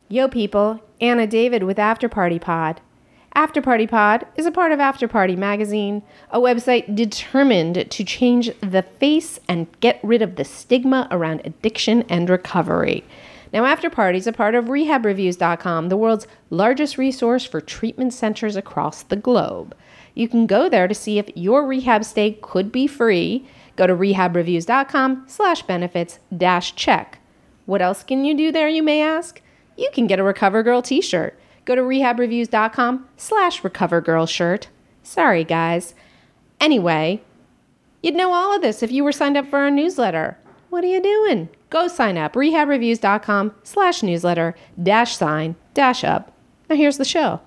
Yo people, Anna David with After Party Pod. After Party Pod is a part of After Party Magazine, a website determined to change the face and get rid of the stigma around addiction and recovery. Now, After Party is a part of RehabReviews.com, the world's largest resource for treatment centers across the globe. You can go there to see if your rehab stay could be free. Go to RehabReviews.com/benefits-check. What else can you do there, you may ask? You can get a Recover Girl t-shirt. Go to RehabReviews.com/Recover Girl shirt. Sorry, guys. Anyway, you'd know all of this if you were signed up for our newsletter. What are you doing? Go sign up. RehabReviews.com/newsletter-sign-up. Now here's the show.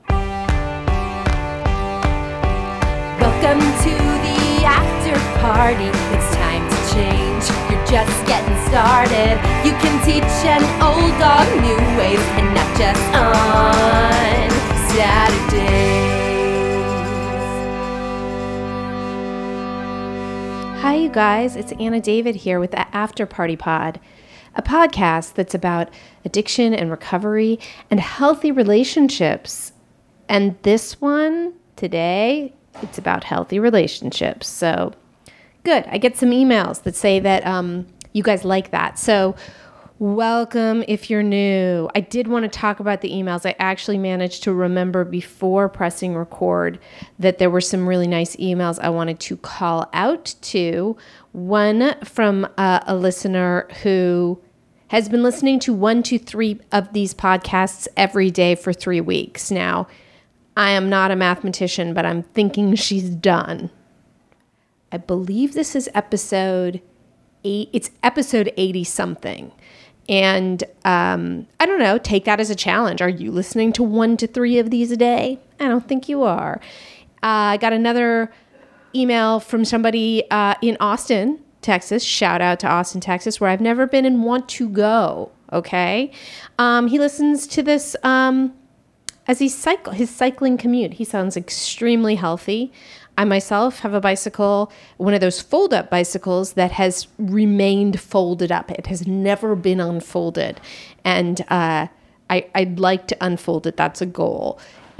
Welcome to the after party. It's time to change. You're just getting started. You can teach an old dog new ways and not just on Saturdays. Hi, you guys. It's Anna David here with the After Party Pod, a podcast that's about addiction and recovery and healthy relationships. And this one today, it's about healthy relationships. So good. I get some emails that say that you guys like that. So welcome if you're new. I did want to talk about the emails. I actually managed to remember before pressing record that there were some really nice emails I wanted to call out to. One from a listener who has been listening to 1 to 3 of these podcasts every day for 3 weeks. Now, I am not a mathematician, but I'm thinking she's done. I believe this is episode 8. It's episode 80 something. And I don't know, take that as a challenge. Are you listening to 1 to 3 of these a day? I don't think you are. I got another email from somebody in Austin, Texas. Shout out to Austin, Texas, where I've never been and want to go. Okay. He listens to this as his cycling commute. He sounds extremely healthy. I myself have a bicycle, one of those fold-up bicycles that has remained folded up. It has never been unfolded. And I'd like to unfold it. That's a goal.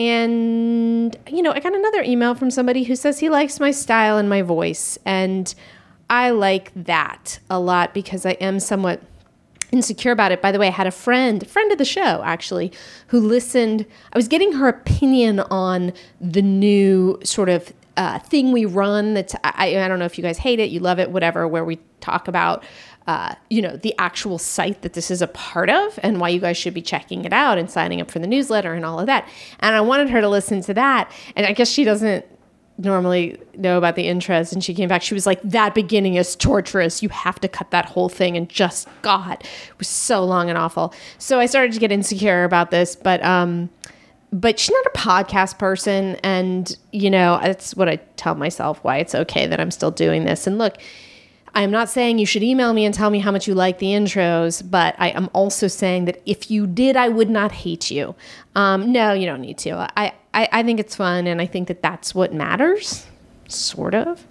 And, you know, I got another email from somebody who says he likes my style and my voice. And I like that a lot because I am somewhat insecure about it. By the way, I had a friend of the show actually, who listened. I was getting her opinion on the new sort of thing we run. That's I don't know if you guys hate it, you love it, whatever, where we talk about the actual site that this is a part of and why you guys should be checking it out and signing up for the newsletter and all of that. And I wanted her to listen to that. And I guess she doesn't normally know about the intros, and she came back. She was like, that beginning is torturous. You have to cut that whole thing. And just, God, it was so long and awful. So I started to get insecure about this, but she's not a podcast person. And, you know, that's what I tell myself, why it's okay that I'm still doing this. And look, I'm not saying you should email me and tell me how much you like the intros, but I am also saying that if you did, I would not hate you. No, you don't need to. I think it's fun, and I think that that's what matters, sort of.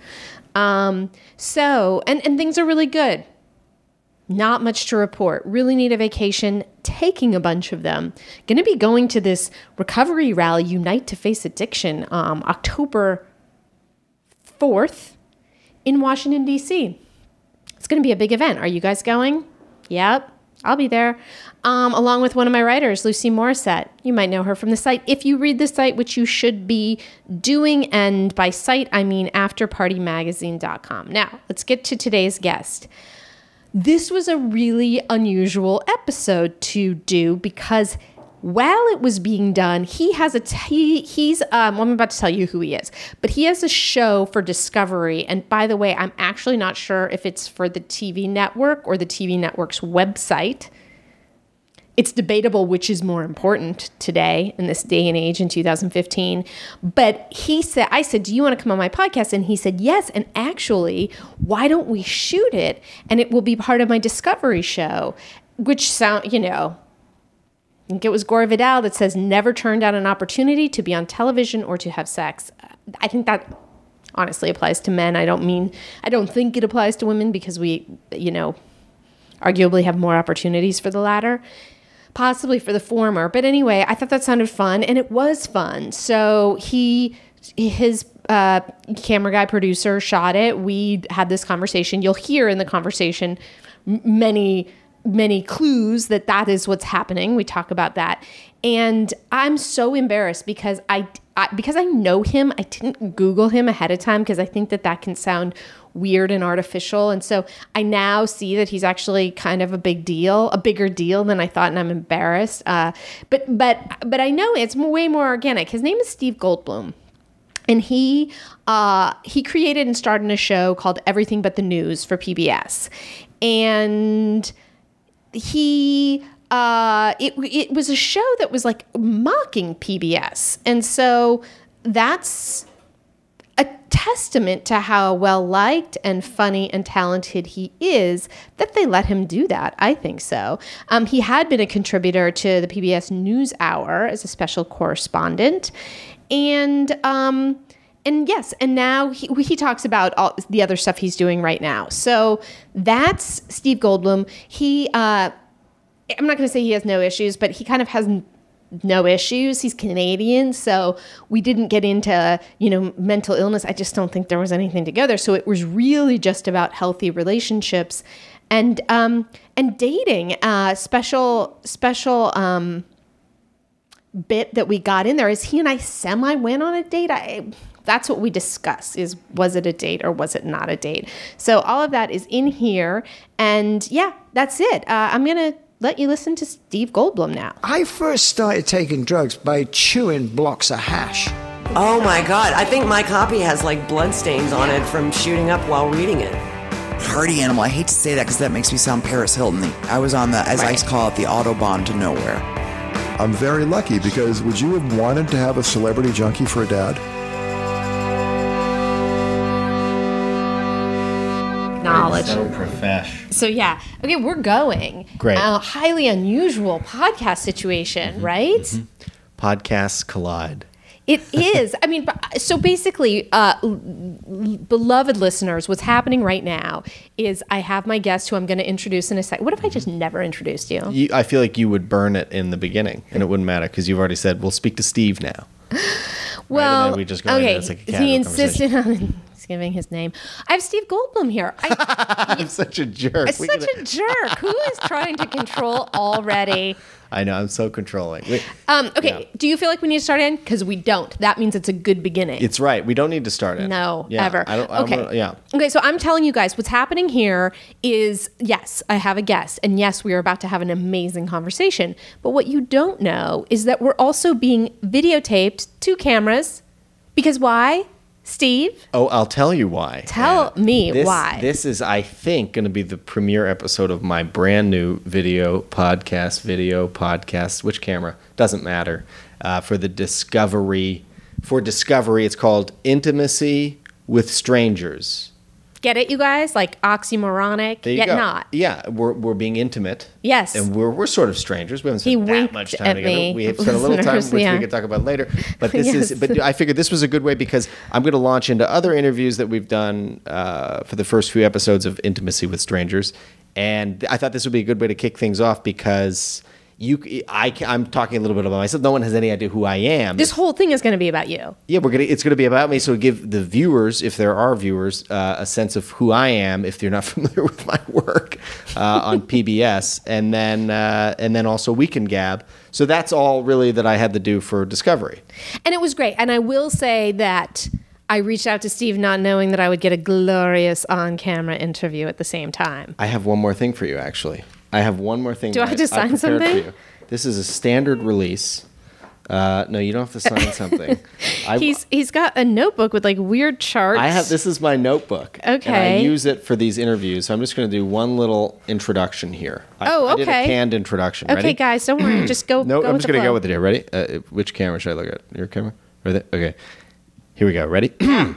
So things are really good. Not much to report. Really need a vacation, taking a bunch of them. Going to be going to this recovery rally, Unite to Face Addiction, October 4th in Washington, D.C. It's going to be a big event. Are you guys going? Yep, I'll be there. Along with one of my writers, Lucy Morissette. You might know her from the site. If you read the site, which you should be doing, and by site, I mean afterpartymagazine.com. Now, let's get to today's guest. This was a really unusual episode to do because while it was being done, he has I'm about to tell you who he is, but he has a show for Discovery. And by the way, I'm actually not sure if it's for the TV network or the TV network's website. It's debatable which is more important today in this day and age in 2015. But I said, do you want to come on my podcast? And he said, yes. And actually, why don't we shoot it? And it will be part of my Discovery show, which I think it was Gore Vidal that says, never turn down an opportunity to be on television or to have sex. I think that honestly applies to men. I don't think it applies to women because we, arguably have more opportunities for the latter. possibly for the former. But anyway, I thought that sounded fun, and it was fun. So his camera guy producer shot it. We had this conversation. You'll hear in the conversation many clues that is what's happening. We talk about that. And I'm so embarrassed because because I know him. I didn't Google him ahead of time because I think that can sound weird and artificial. And so I now see that he's actually kind of a bigger deal than I thought, and I'm embarrassed. But I know it's way more organic. His name is Steve Goldblum. And he created and started a show called Everything But the News for PBS. And it was a show that was like mocking PBS. And so that's a testament to how well liked and funny and talented he is that they let him do that. I think so. He had been a contributor to the PBS NewsHour as a special correspondent. And yes, and now he talks about all the other stuff he's doing right now. So that's Steve Goldblum. I'm not going to say he has no issues, but he kind of has no issues. He's Canadian, so we didn't get into, mental illness. I just don't think there was anything to go there. So it was really just about healthy relationships and dating. Special bit that we got in there is he and I went on a date. That's what we discuss was it a date or was it not a date? So all of that is in here. And yeah, that's it. I'm going to let you listen to Steve Goldblum now. I first started taking drugs by chewing blocks of hash. Oh my God. I think my copy has like blood stains on it from shooting up while reading it. Party animal. I hate to say that because that makes me sound Paris Hilton. I was on as I call it, the Autobahn to nowhere. I'm very lucky because would you have wanted to have a celebrity junkie for a dad? Knowledge. So profesh. So yeah. Okay, we're going. Great. Highly unusual podcast situation, right? Mm-hmm. Podcasts collide. It is. I mean, so basically, beloved listeners, what's happening right now is I have my guest who I'm going to introduce in a second. What if I just never introduced you? I feel like you would burn it in the beginning, and it wouldn't matter because you've already said, we'll speak to Steve now. Well, right? We just go into it's like a he insisted on giving his name. I have Steve Goldblum here. I'm such a jerk. A jerk. Who is trying to control already? I know, I'm so controlling. Okay, yeah. Do you feel like we need to start in? Because we don't. That means it's a good beginning. It's right. We don't need to start in. No, yeah, ever. Okay, Okay, so I'm telling you guys, what's happening here is, yes, I have a guest. And yes, we are about to have an amazing conversation. But what you don't know is that we're also being videotaped, 2 cameras. Because why? Steve? Oh, I'll tell you why. Tell me why. This is, I think, going to be the premiere episode of my brand new video podcast. Which camera? Doesn't matter. For Discovery, it's called Intimacy with Strangers. Get it, you guys? Like oxymoronic, there you yet go. not. Yeah, we're being intimate. Yes. And we're sort of strangers. We haven't spent that much time together. Me. We have spent a little time, which we could talk about later. But but I figured this was a good way because I'm going to launch into other interviews that we've done for the first few episodes of Intimacy with Strangers. And I thought this would be a good way to kick things off because I'm talking a little bit about myself. No one has any idea who I am. This whole thing is going to be about you. Yeah, it's going to be about me. So give the viewers, if there are viewers, a sense of who I am, if they're not familiar with my work on PBS, and then also We Can Gab. So that's all really that I had to do for Discovery. And it was great. And I will say that I reached out to Steve not knowing that I would get a glorious on-camera interview at the same time. I have one more thing for you, actually. I have one more thing. Do I have to sign something? For you. This is a standard release. No, you don't have to sign something. He's got a notebook with like weird charts. This is my notebook. Okay. And I use it for these interviews. So I'm just going to do one little introduction here. I did a canned introduction. Okay, ready? Guys, don't worry. Just go. No, I'm just going to go with it here. Ready? Which camera should I look at? Your camera? Or okay. Here we go. Ready?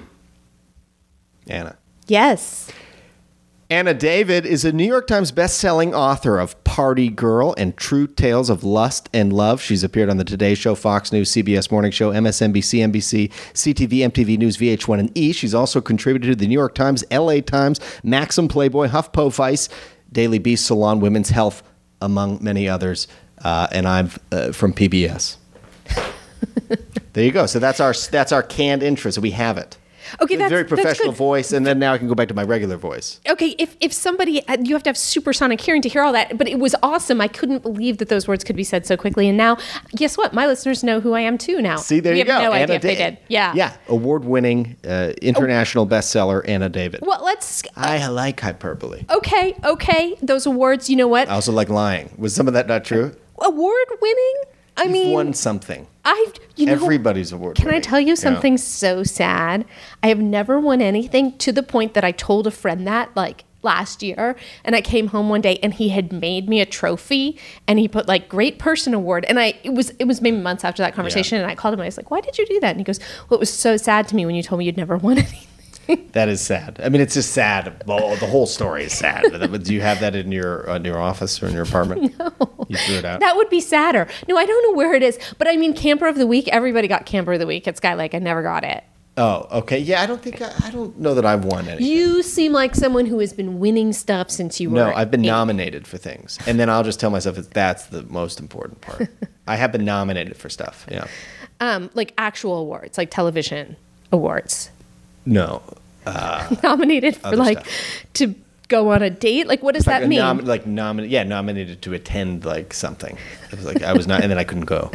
Anna. Yes. Anna David is a New York Times bestselling author of Party Girl and True Tales of Lust and Love. She's appeared on The Today Show, Fox News, CBS Morning Show, MSNBC, NBC, CTV, MTV News, VH1, and E! She's also contributed to The New York Times, LA Times, Maxim, Playboy, HuffPo, Vice, Daily Beast, Salon, Women's Health, among many others. and I'm from PBS. There you go. So that's our canned intro. So we have it. Okay, that's very professional voice, and then now I can go back to my regular voice. Okay, if somebody, you have to have supersonic hearing to hear all that, but it was awesome. I couldn't believe that those words could be said so quickly. And now, guess what? My listeners know who I am too now. See, there you go. We have no Anna idea if they did. Yeah. Yeah, award-winning international bestseller, Anna David. Well, let's... I like hyperbole. Okay. Those awards, you know what? I also like lying. Was some of that not true? Award-winning? I mean... You've won something. Everybody's award. Can I tell you something so sad? I have never won anything to the point that I told a friend that like last year, and I came home one day and he had made me a trophy and he put like great person award, and it was maybe months after that conversation, and I called him and I was like, why did you do that? And he goes, well, it was so sad to me when you told me you'd never won anything. That is sad. I mean, it's just sad. Well, the whole story is sad. Do you have that in your office or in your apartment? No. You threw it out? That would be sadder. No, I don't know where it is. But I mean, Camper of the Week, everybody got Camper of the Week at Skylake. I never got it. Oh, okay. Yeah, I don't know that I've won anything. You seem like someone who has been winning stuff since you were... No, I've been nominated for things. And then I'll just tell myself that's the most important part. I have been nominated for stuff, yeah. Like actual awards, like television awards. No. Nominated for like stuff. To go on a date? Like what does that mean? Nominated to attend like something. It was like I was not, and then I couldn't go.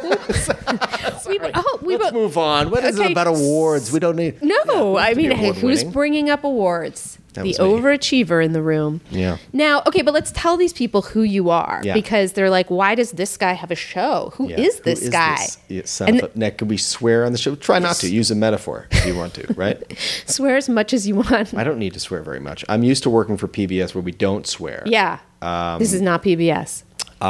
Let's move on. What is it about awards? We don't need. No, I mean, who's bringing up awards? The overachiever in the room. Yeah. Now, okay, but let's tell these people who you are, because they're like, why does this guy have a show? Who is this guy? Nick, can we swear on the show? Try not to. Use a metaphor if you want to, right? Swear as much as you want. I don't need to swear very much. I'm used to working for PBS where we don't swear. Yeah. This is not PBS.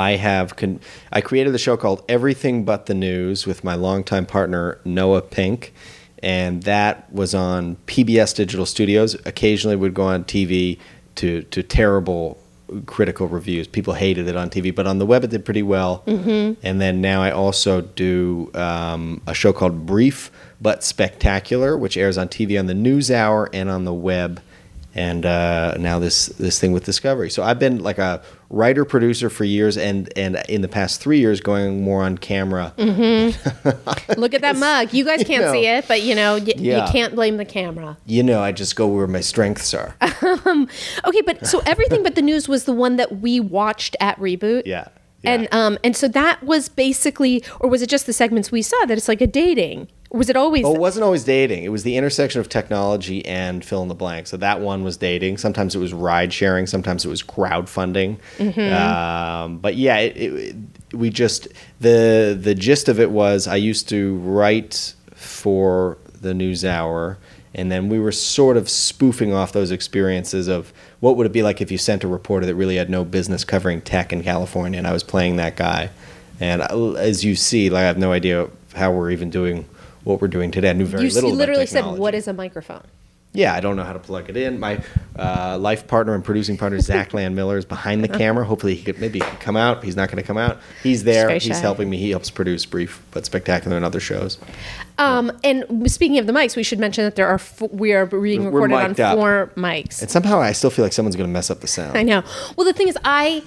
I created a show called Everything But the News with my longtime partner, Noah Pink. And that was on PBS Digital Studios. Occasionally would go on TV to terrible critical reviews. People hated it on TV, but on the web it did pretty well. Mm-hmm. And then now I also do a show called Brief But Spectacular, which airs on TV on the NewsHour and on the web. And now this thing with Discovery. So I've been like a writer-producer for years, and in the past 3 years going more on camera. Mm-hmm. Look at that mug. You guys can't see it, but you can't blame the camera. I just go where my strengths are. Okay, but so Everything But the News was the one that we watched at Reboot. Yeah. And so that was basically, or was it just the segments we saw that it's like a dating? Was it always? Oh, it wasn't always dating. It was the intersection of technology and fill in the blank. So that one was dating. Sometimes it was ride sharing. Sometimes it was crowdfunding. Mm-hmm. But yeah, we just the gist of it was I used to write for the NewsHour, and then we were sort of spoofing off those experiences of what would it be like if you sent a reporter that really had no business covering tech in California, and I was playing that guy. And as you see, like I have no idea how we're even doing what we're doing today. I knew very little about technology. You literally said, what is a microphone? Yeah, I don't know how to plug it in. My life partner and producing partner, Zach Land-Miller, is behind the camera. Hopefully he could come out. He's not going to come out. He's there. He's helping me. He helps produce Brief But Spectacular and other shows. And speaking of the mics, we should mention that we are being recorded on 4 mics. And somehow I still feel like someone's going to mess up the sound. I know. Well, the thing is,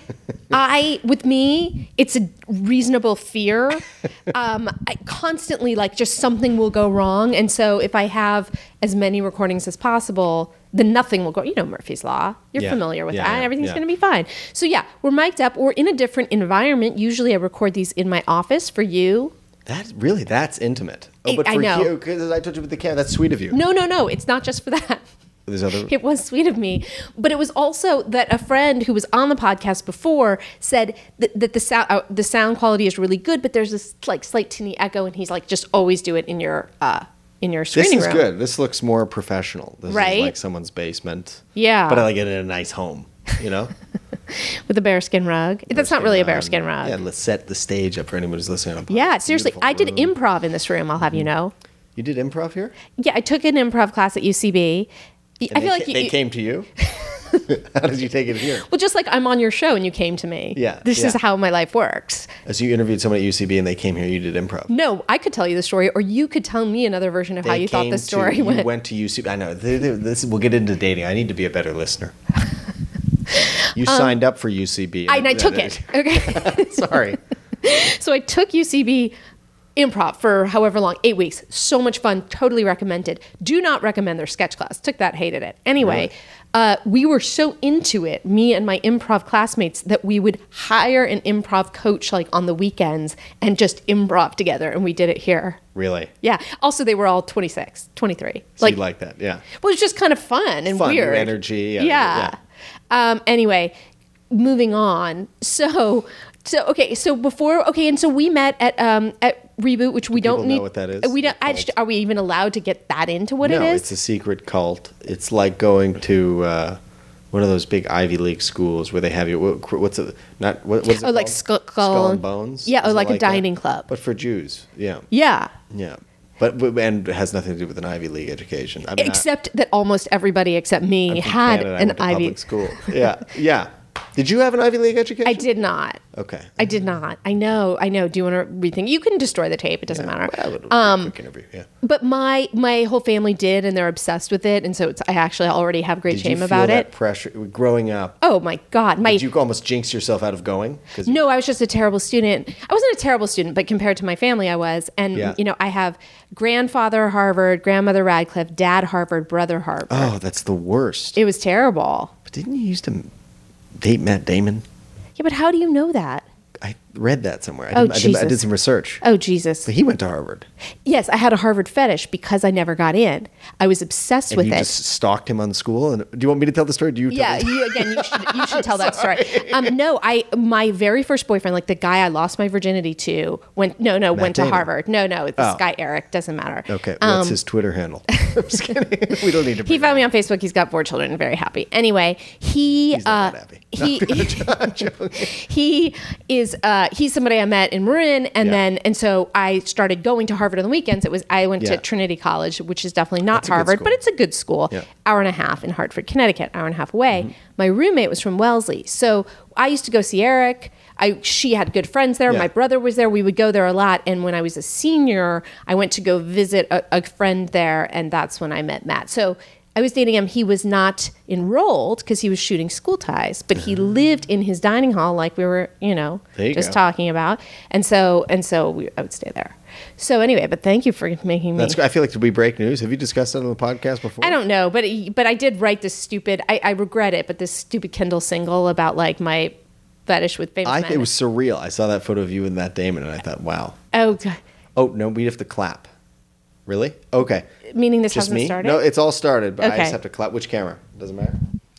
with me, it's a reasonable fear. I constantly, like, just something will go wrong. And so if I have as many recordings as possible, then nothing will go. You know Murphy's Law. You're familiar with that. Everything's going to be fine. So yeah, we're mic'd up. We're in a different environment. Usually I record these in my office for you. That's intimate. Oh, but for you, because I told you with the camera, that's sweet of you. No. It's not just for that. It was sweet of me. But it was also that a friend who was on the podcast before said that the sound quality is really good, but there's this like slight teeny echo, and he's like, just always do it in your screening room. This is good. This looks more professional. This is like someone's basement. Yeah. But I like it in a nice home, With a bearskin rug. That's not really a bearskin rug. Yeah, let's set the stage up for anyone who's listening on podcast. Yeah, seriously. I did improv in this room, I'll have you know. You did improv here? Yeah, I took an improv class at UCB. I feel like they came to you? How did you take it here? Well, just like I'm on your show and you came to me. Yeah. This is how my life works. So you interviewed someone at UCB and they came here, you did improv? No, I could tell you the story, or you could tell me another version of how you thought the story went. You went to UCB. I know. We'll get into dating. I need to be a better listener. You signed up for UCB. And I took it. Okay. Sorry. So I took UCB improv for however long, 8 weeks. So much fun. Totally recommended. Do not recommend their sketch class. Took that, hated it. Anyway, we were so into it, me and my improv classmates, that we would hire an improv coach like on the weekends and just improv together. And we did it here. Really? Yeah. Also, they were all 26, 23. So you like that, yeah. Well, it's just kind of fun and fun, weird. New energy. Yeah. Anyway, moving on. So we met at Reboot, which we don't need. Know what that is? We don't. Are we even allowed to get that into what it is? No, it's a secret cult. It's like going to one of those big Ivy League schools where they have you. What's it? Not what is it? Oh, like called? Skull and Bones. Yeah, or like a that? dining club. But for Jews. Yeah. Yeah. Yeah. But and it has nothing to do with an Ivy League education. I mean, Except that almost everybody except me had Canada, an I went to Ivy public school. Yeah. Yeah. Did you have an Ivy League education? I did not. Okay. I did not. I know. Do you want to rethink? You can destroy the tape. It doesn't matter. Well, it'll be a quick interview, yeah. But my whole family did, and they're obsessed with it, and so I actually already have great shame Did you about feel it. that pressure growing up? Oh my God! Did you almost jinx yourself out of going? No, I was just a terrible student. I wasn't a terrible student, but compared to my family, I was. And Yeah. I have grandfather Harvard, grandmother Radcliffe, dad Harvard, brother Harvard. Oh, that's the worst. It was terrible. But didn't you used to date Matt Damon? Yeah, but how do you know that? I read that somewhere. Oh, I Jesus. did some research. Oh, Jesus. But he went to Harvard. Yes, I had a Harvard fetish because I never got in. I was obsessed And with you it. just stalked him on the school? And do you want me to tell the story? Do you? Yeah, tell you should tell that story. No, my very first boyfriend, like the guy I lost my virginity to, went to Damon. Harvard. No, this guy Eric, doesn't matter. Okay, what's his Twitter handle? I'm just kidding. We don't need to. He found me on Facebook. He's got 4 children and very happy. Anyway, He's not that happy. He's somebody I met in Marin, and so I started going to Harvard on the weekends. I went to Trinity College, which is definitely not That's a good Harvard, school. but it's a good school. Yeah. Hour and a half in Hartford, Connecticut, hour and a half away. My roommate was from Wellesley, so I used to go see Eric. She had good friends there. Yeah. My brother was there. We would go there a lot. And when I was a senior, I went to go visit a friend there, and that's when I met Matt. So I was dating him. He was not enrolled because he was shooting School Ties, but he lived in his dining hall like we were, There you just go. talking about. And so I would stay there. So anyway, but thank you for making me. That's. I feel like, did we break news? Have you discussed that on the podcast before? I don't know, but I did write this stupid. I regret it, but this stupid Kindle single about like my fetish with famous men. It was surreal. I saw that photo of you and Matt Damon, and I thought, wow. Oh, God. Oh no, we have to clap. Really? Okay. Meaning this Just hasn't me? started? No, it's all started, but I Okay. just have to clap. Which camera? Doesn't matter.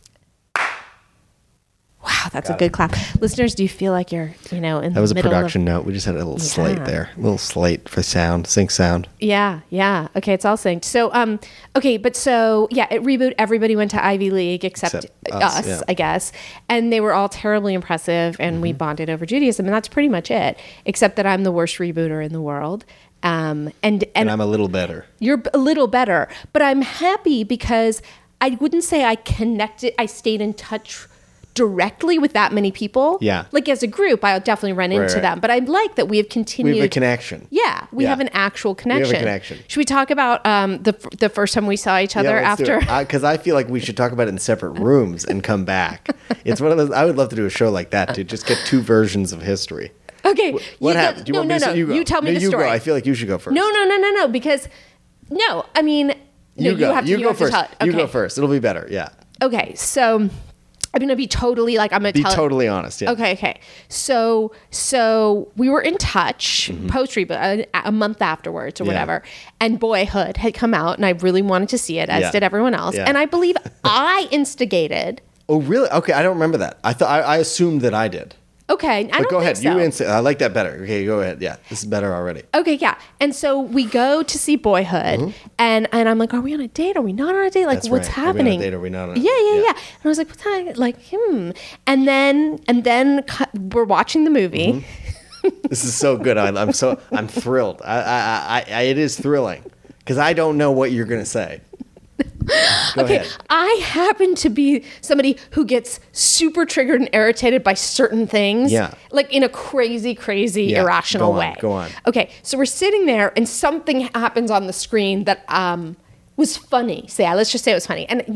Wow, that's Got a good it. clap. Listeners, do you feel like you're, in the That was a middle production note. We just had a little slate there. A little slate for sound, sync sound. Yeah. Okay, it's all synced. So, at Reboot, everybody went to Ivy League except Except us, us, yeah. I guess. And they were all terribly impressive, and we bonded over Judaism, and that's pretty much it. Except that I'm the worst rebooter in the world. And And I'm a little better. you're a little better, but I'm happy because I wouldn't say I stayed in touch directly with that many people. Yeah. Like as a group, I'll definitely run into right. them, but I like that we have continued. We have a connection. Yeah, we Yeah. have an actual connection. We have a connection. Should we talk about the first time we saw each other after? Because I feel like we should talk about it in separate rooms and come back. It's one of those. I would love to do a show like that, to just get 2 versions of history. Okay. What happened? Do you want me to You tell me the you story. Go. I feel like you should go first. No, because I mean, You go. have to, You go have to first. tell it. You Okay. go first. It'll be better. Yeah. Okay, so I'm gonna be totally like I'm gonna Be tell it. totally honest. Yeah. Okay. So we were in touch post reboot a month afterwards or Mm-hmm. Yeah. whatever, and Boyhood had come out, and I really wanted to see it, as Yeah. did everyone else. Yeah. And I believe I instigated. Oh, really? Okay. I don't remember that. I assumed that I did. Okay, I But don't go ahead. think so. I like that better. Okay, go ahead. Yeah, this is better already. Okay, yeah. And so we go to see Boyhood, and I'm like, are we on a date? Are we not on a date? Like, That's what's right. Are we on a happening? date? Are we not on a Yeah. date? Yeah. And I was like, what's happening? Like, And then we're watching the movie. This is so good. I'm thrilled. It is thrilling because I don't know what you're gonna say. Go ahead. I happen to be somebody who gets super triggered and irritated by certain things. Yeah. Like in a crazy, Yeah, irrational go on, way. go on. Okay, so we're sitting there and something happens on the screen that was funny. Let's just say it was funny. And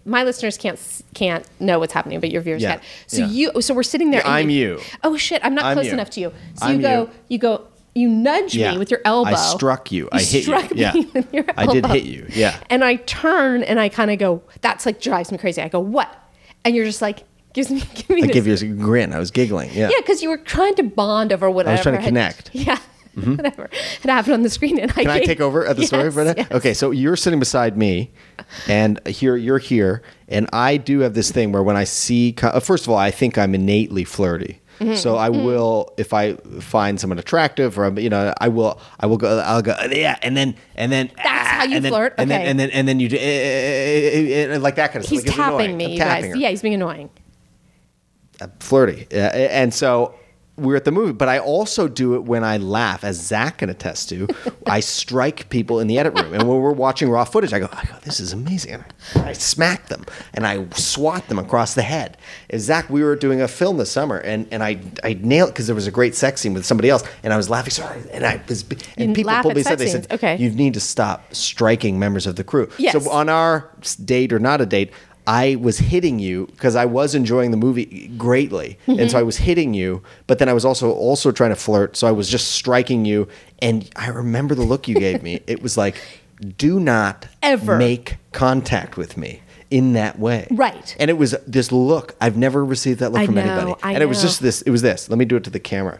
my listeners can't know what's happening, but your viewers Yeah. can. Yeah. So we're sitting there. Yeah, I'm you. Oh shit! I'm not I'm close you. enough to you. So I'm you nudge Yeah. me with your elbow. I struck you. I hit you. struck me Yeah. with your I did elbow. hit you. Yeah. And I turn and I kind of go, that's like drives me crazy. I go, what? And you're just like, give me I this. give you a grin. I was giggling. Yeah. Yeah, because you were trying to bond over whatever. trying to connect. Yeah. Whatever had happened on the screen. And Can I take over at the story for that? Yes. Okay, so you're sitting beside me, and you're here, and I do have this thing where when I see, first of all, I think I'm innately flirty. So I will, if I find someone attractive, or I will go, yeah, and then That's how you flirt? and Okay. then you do like that kind of He's stuff. Like, it's tapping annoying. me, I'm you tapping guys. her. Yeah, he's being annoying. Flirty. And so we're at the movie, but I also do it when I laugh, as Zach can attest to. I strike people in the edit room. And when we're watching raw footage, I go, this is amazing. And I smack them and I swat them across the head. And Zach, we were doing a film this summer and I nailed, because there was a great sex scene with somebody else and I was laughing so hard. And people laugh pulled me at aside. They sex said, scenes. Okay. you need to stop striking members of the crew. Yes. So on our date or not a date, I was hitting you because I was enjoying the movie greatly. And so I was hitting you, but then I was also trying to flirt. So I was just striking you. And I remember the look you gave me. It was like, do not Ever make contact with me in that way. Right. And it was this look. I've never received that look I from know, anybody. I And it was know. just this. It was this. Let me do it to the camera.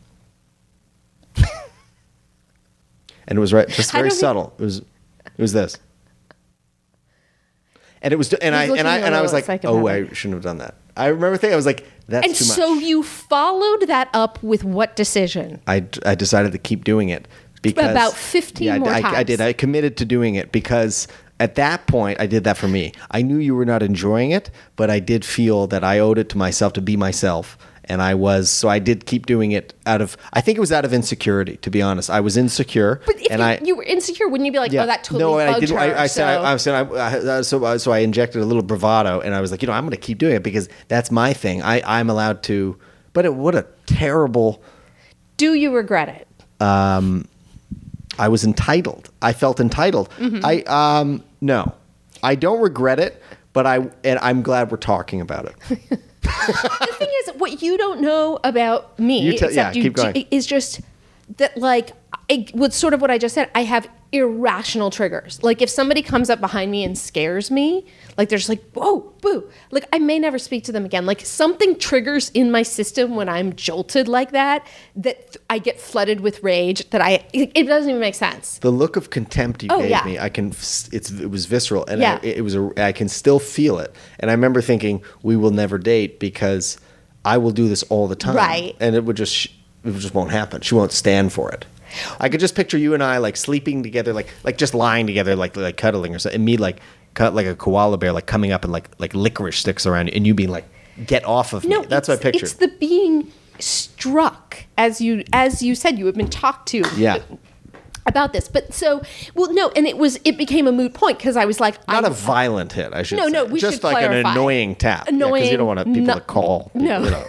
And it was just How very do we- subtle. It was this. And it was, and He's looking a I was little like, oh, I psychopathic. shouldn't have done that. I remember thinking, I was like, that's And too much. so you followed that up with what decision? I decided to keep doing it because About 15 more I times. did. I committed to doing it because at that point I did that for me. I knew you were not enjoying it, but I did feel that I owed it to myself to be myself. And so I did keep doing it I think it was out of insecurity, to be honest. I was insecure. But if you were insecure, wouldn't you be like, oh, that totally bugged her? So I injected a little bravado, and I was like, I'm going to keep doing it because that's my thing. I'm allowed to. But what a terrible. Do you regret it? I was entitled. I felt entitled. No, I don't regret it, but I'm glad we're talking about it. The thing is, what you don't know about me, keep going. is just that, like, what's sort of what I just said. I have irrational triggers. Like, if somebody comes up behind me and scares me, like, they're just like, whoa, boo. Like, I may never speak to them again. Like, something triggers in my system when I'm jolted like that I get flooded with rage it doesn't even make sense. The look of contempt you gave yeah. me, it was visceral, and Yeah. I can still feel it. And I remember thinking, we will never date because I will do this all the time, Right. And it just won't happen. She won't stand for it. I could just picture you and I like sleeping together, like just lying together, like cuddling or something, and me like cut like a koala bear, like coming up and like licorice sticks around you, and you being like, "Get off of me." That's what I pictured. It's the being struck, as you said, you have been talked to. Yeah. About this, but and it became a moot point because I was like, Not a violent hit, I should say. No, we just should like clarify. an annoying tap. Annoying, because you don't want people to call. No.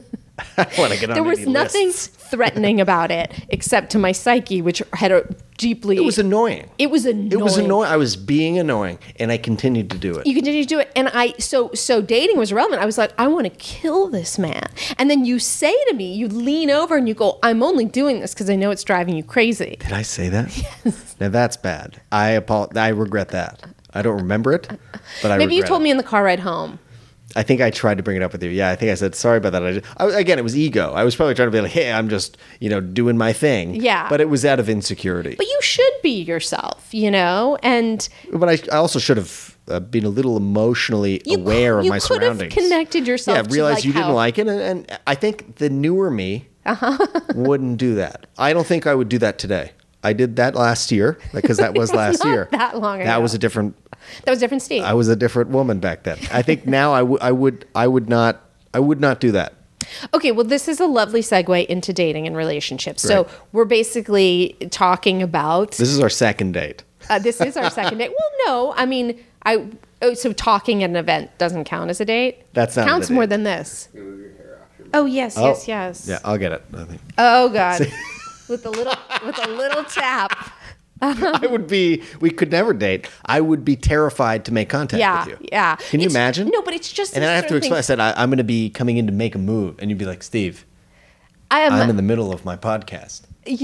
I don't want to get on there was any nothing lists. threatening about it except to my psyche, which had a deeply. It was annoying. It was annoying. It was annoying. I was being annoying, and I continued to do it. You continue to do it, and so dating was irrelevant. I was like, I want to kill this man, and then you say to me, you lean over and you go, I'm only doing this because I know it's driving you crazy. Did I say that? Yes. Now that's bad. I regret that. I don't remember it, but I Maybe you regret told it. me in the car ride home. I think I tried to bring it up with you. Yeah, I think I said sorry about that. Again, it was ego. I was probably trying to be like, hey, I'm just doing my thing. Yeah. But it was out of insecurity. But you should be yourself, and But I also should have been a little emotionally aware of my surroundings. You could have connected yourself. Yeah, to realized you didn't how- like it, and I think the newer me wouldn't do that. I don't think I would do that today. I did that last year because that was last not year. that long That ago. was a different. That was a different state. I was a different woman back then. I think now I would not do that. Okay, well, this is a lovely segue into dating and relationships. So Right. we're basically talking about. This is our second date. This is our second date. Well, no, I mean, so talking at an event doesn't count as a date. That's not counts a more date. than this. Oh yes, yes. Yeah, I'll get it. I think. Oh god, with a little tap. We could never date. I would be terrified to make contact with you. Yeah. Can you imagine? No, but it's just. And then I have to explain. I said, I'm going to be coming in to make a move. And you'd be like, Steve, I'm in the middle of my podcast.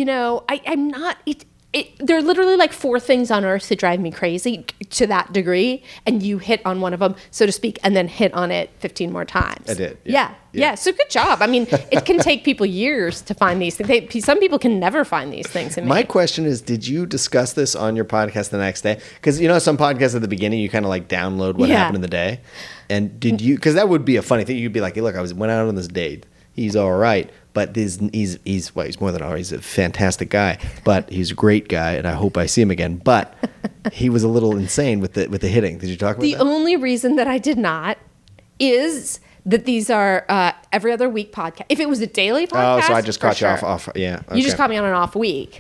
I'm not. There are literally like 4 things on earth that drive me crazy to that degree, and you hit on one of them, so to speak, and then hit on it 15 more times. I did. Yeah. So good job. I mean, it can take people years to find these things. Some people can never find these things. My question is, did you discuss this on your podcast the next day? Because some podcasts at the beginning, you kind of like download what happened in the day. And did you? Because that would be a funny thing. You'd be like, hey, look, went out on this date. He's all right. But he's more than all right. He's a fantastic guy, but he's a great guy, and I hope I see him again. But he was a little insane with the hitting. Did you talk about that? The only reason that I did not is that these are every other week podcast. If it was a daily podcast, so I just caught you off. Yeah, okay. You just caught me on an off week.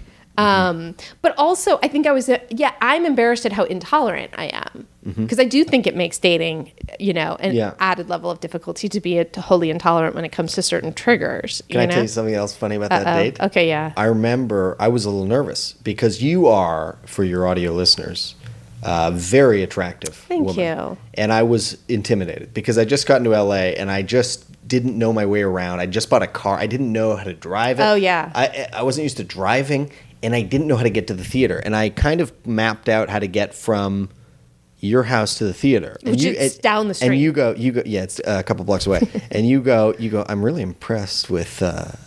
But also, I think I was, I'm embarrassed at how intolerant I am. Because I do think it makes dating, an added level of difficulty to be wholly intolerant when it comes to certain triggers. Can I tell you something else funny about that date? Okay, yeah. I remember I was a little nervous because you are, for your audio listeners, very attractive. Thank you. And I was intimidated because I just got into LA and I just didn't know my way around. I just bought a car. I didn't know how to drive it. Oh, yeah. I wasn't used to driving, and I didn't know how to get to the theater. And I kind of mapped out how to get from your house to the theater. It's down the street. And you go, yeah, it's a couple blocks away. And you go, I'm really impressed with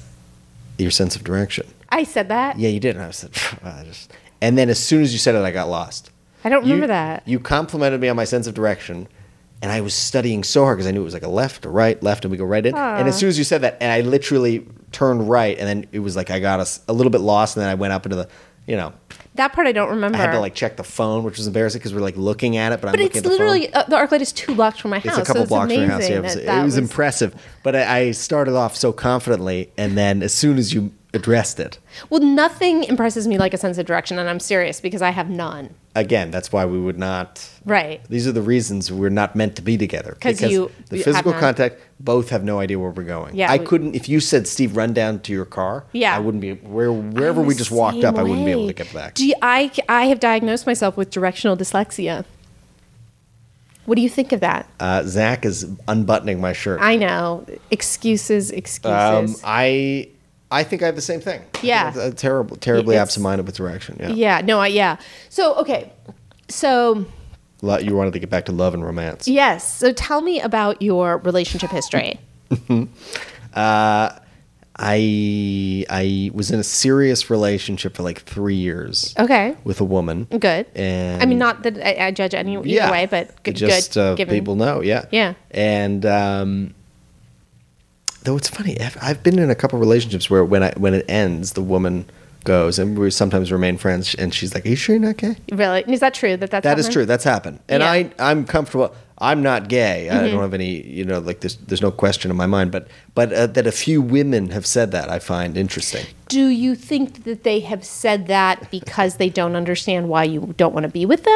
your sense of direction. I said that? Yeah, you did. And I said, and then as soon as you said it, I got lost. I don't remember that. You complimented me on my sense of direction. And I was studying so hard because I knew it was like a left, a right, left, and we go right in. Aww. And as soon as you said that, and I literally turned right, and then it was like I got us a little bit lost, and then I went up into the, That part I don't remember. I had to like check the phone, which was embarrassing because we're like looking at it, but I'm looking at the phone. But it's literally, the ArcLight is 2 blocks from my house. It's a couple blocks from your house. Amazing Yeah, it was impressive. But I started off so confidently, and then as soon as you addressed it. Well, nothing impresses me like a sense of direction, and I'm serious because I have none. Again, that's why we would not. Right. These are the reasons we're not meant to be together. Because the physical contact, both have no idea where we're going. Yeah, I couldn't. If you said, Steve, run down to your car. Yeah. I wouldn't be wherever we just walked up. I wouldn't be able to get back. I have diagnosed myself with directional dyslexia. What do you think of that? Zach is unbuttoning my shirt. I know. Excuses. I think I have the same thing. Yeah. I'm terribly absent-minded with direction. Yeah. Yeah. No. So okay. So. You wanted to get back to love and romance. Yes. So tell me about your relationship history. I was in a serious relationship for like 3 years. Okay. With a woman. Good. And I mean, not that I judge either way, but good. People know. Yeah. Yeah. And though it's funny, I've been in a couple relationships where when it ends, the woman goes, and we sometimes remain friends, and she's like, "Are you sure you're not gay?" Really? Is that true? That is true. That's happened, and yeah. I'm comfortable. I'm not gay. I don't have any, like there's no question in my mind. But that a few women have said that, I find interesting. Do you think that they have said that because they don't understand why you don't want to be with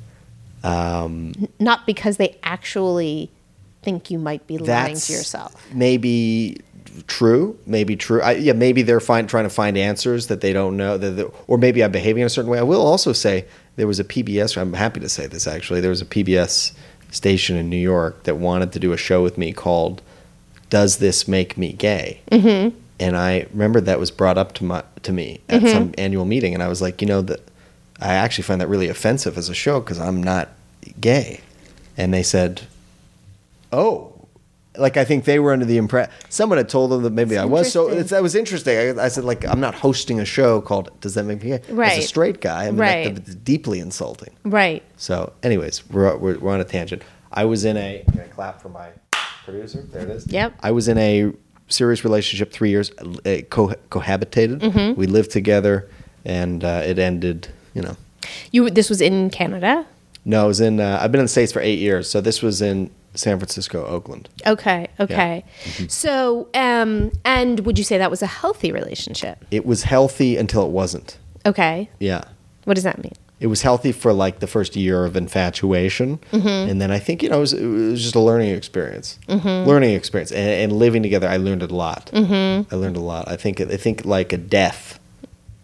them? Not because they actually think you might be lying to yourself. Maybe true. Maybe they're trying to find answers that they don't know, or maybe I'm behaving in a certain way. I will also say there was a PBS. I'm happy to say this actually. There was a PBS station in New York that wanted to do a show with me called "Does This Make Me Gay?" Mm-hmm. And I remember that was brought up to me at some annual meeting, and I was like, that I actually find that really offensive as a show because I'm not gay. And they said, "Oh." Like, I think they were under the impression. Someone had told them that maybe I was. So that was interesting. I said, I'm not hosting a show called Does That Make Me Gay? Right. As a straight guy. I mean, right. That's deeply insulting. Right. So, anyways, we're on a tangent. I was in a... Can I clap for my producer? There it is. Yep. I was in a serious relationship 3 years, cohabitated. Mm-hmm. We lived together, and it ended, This was in Canada? No, it was in... I've been in the States for 8 years, so this was in... San Francisco, Oakland. Okay. Yeah. Mm-hmm. So, and would you say that was a healthy relationship? It was healthy until it wasn't. Okay. Yeah. What does that mean? It was healthy for like the first year of infatuation. Mm-hmm. And then I think, it was just a learning experience. Mm-hmm. And living together, I learned a lot. Mm-hmm. I learned a lot. I think like a death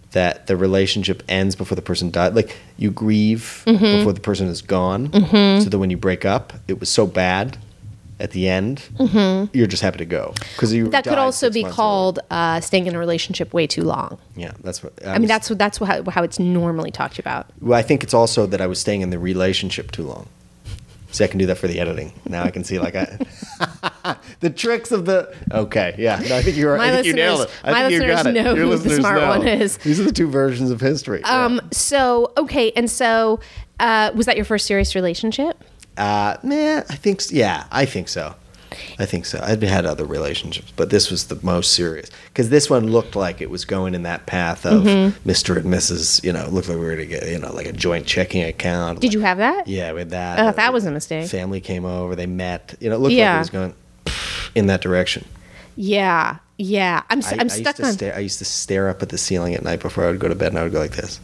that the relationship ends before the person died. Like you grieve Mm-hmm. before the person is gone, so that when you break up, it was so bad at the end, you're just happy to go because you. Mm-hmm. That could died also 6 be months called staying in a relationship way too long. earlier. Yeah, that's what. I mean, that's how it's normally talked about. Well, I think it's also that I was staying in the relationship too long. See, I can do that for the editing. Now I can see the tricks of the. Okay, yeah. No, I think you're. My I think you nailed it. listeners- I my think you got listeners it. know Your who the listeners smart know. one is. These are the two versions of history. Yeah. So okay, and so was that your first serious relationship? I think. Yeah, I think so. I've had other relationships, but this was the most serious because this one looked like it was going in that path of Mr. and Mrs. Looked like we were to get like a joint checking account. Did you have that? Yeah, with that. Oh, that was a mistake. Family came over. They met. It looked like Yeah. it was going in that direction. Yeah. I'm I stuck used to on. I used to stare up at the ceiling at night before I would go to bed, and I would go like this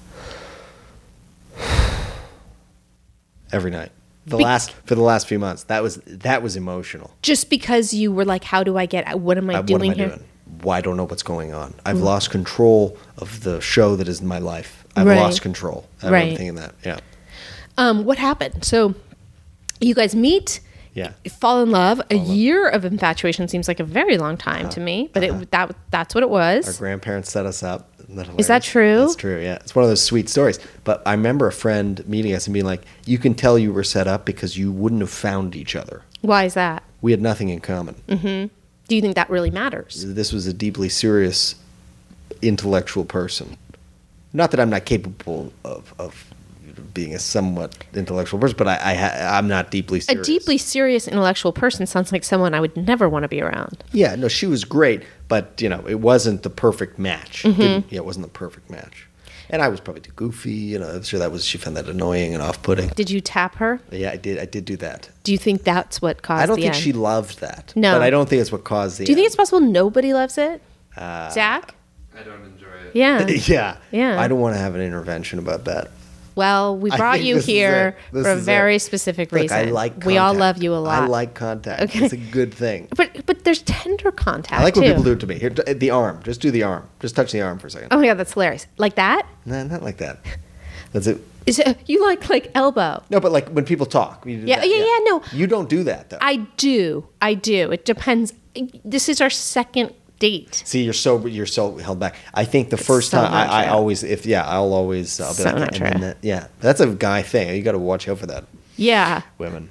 every night. For the last few months, that was emotional. Just because you were like, how do I get? What am I doing What am I here? doing? Well, I don't know what's going on. I've lost control of the show that is my life. I've Right. lost control. I'm Right. thinking that. Yeah. What happened? So, you guys meet. Yeah. Fall in love. A year of infatuation seems like a very long time to me, but that's what it was. Our grandparents set us up. Isn't that Is that hilarious? true? That's true, yeah. It's one of those sweet stories. But I remember a friend meeting us and being like, you can tell you were set up because you wouldn't have found each other. Why is that? We had nothing in common. Do you think that really matters? This was a deeply serious intellectual person. Not that I'm not capable of being a somewhat intellectual person, but I'm not deeply A serious. deeply serious intellectual person sounds like someone I would never want to be around. Yeah, no, she was great, but it wasn't the perfect match. It wasn't the perfect match. And I was probably too goofy, I'm sure she found that annoying and off-putting. Did you tap her? Yeah, I did do that. Do you think that's what caused I don't the think end? she loved that. No. But I don't think it's what caused the Do you think end. it's possible nobody loves it? Zach? I don't enjoy it. Yeah. Yeah. Yeah. I don't want to have an intervention about that. Well, we I brought think you this is here it. This for a is very it. specific Look, reason. I like contact. We all love you a lot. I like contact. Okay. It's a good thing. But there's tender contact I like too. when people do it to me. Here, the arm. Just do the arm. Just touch the arm for a second. Oh my god, that's hilarious. Like that? No, not like that. That's it. Is it, you like elbow? No, but like when people talk. You do Yeah, that, yeah, no. You don't do that though. I do. It depends. This is our second date. See, you're so held back. I think the first so time not I true. always I'll be So like, not and then true. that's a guy thing. You got to watch out for that, Yeah. women.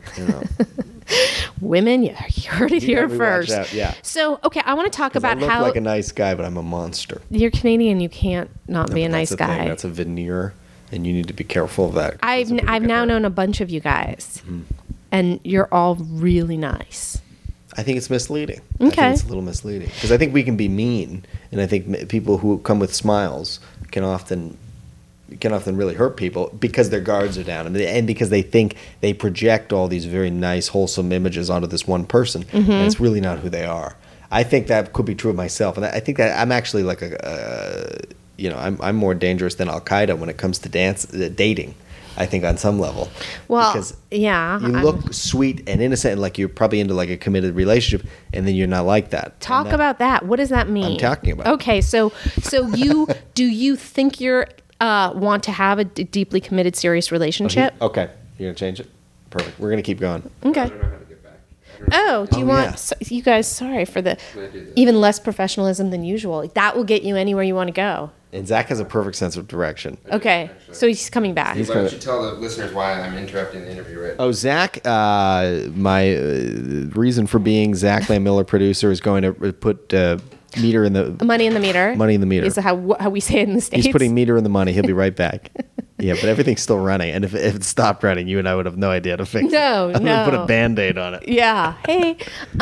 Women, you heard it here gotta be watched first. out, yeah. So, okay, I want to talk 'Cause I about look how like a nice guy, but I'm a monster. you're Canadian. You can't not be a But nice that's the thing. guy. That's a veneer, and you need to be careful of that. I've now known a bunch of you guys, Mm-hmm. and you're all really nice. I think it's misleading. I Okay. think it's a little misleading because I think we can be mean, and I think people who come with smiles can often really hurt people because their guards are down and because they think they project all these very nice, wholesome images onto this one person, and it's really not who they are. I think that could be true of myself, and I think that I'm actually like I'm more dangerous than Al Qaeda when it comes to dating. I think on some level. Well, because yeah. you look sweet and innocent, and like you're probably into like a committed relationship, and then you're not like that. Talk about that. What does that mean? I'm talking about. Okay, so do you think you're want to have a deeply committed, serious relationship? Okay, you're gonna change it. Perfect. We're gonna keep going. Okay. I don't know how to get back. I don't know. Oh, do you Oh, want yeah. you guys? Sorry for the Can I do this? even less professionalism than usual. That will get you anywhere you want to go. And Zach has a perfect sense of direction. Okay, actually. so he's coming back. He's Why gonna- don't you tell the listeners why I'm interrupting the interview right now? Oh, Zach, my reason for being Zach Lamb Miller, producer, is going to put meter in the. Money in the meter. Money in the meter. is how we say it in the States. He's putting meter in the money. He'll be right back. Yeah, but everything's still running. And if it stopped running, you and I would have no idea how to fix No, it. I'm gonna put no. a Band-Aid on it. Yeah. Hey.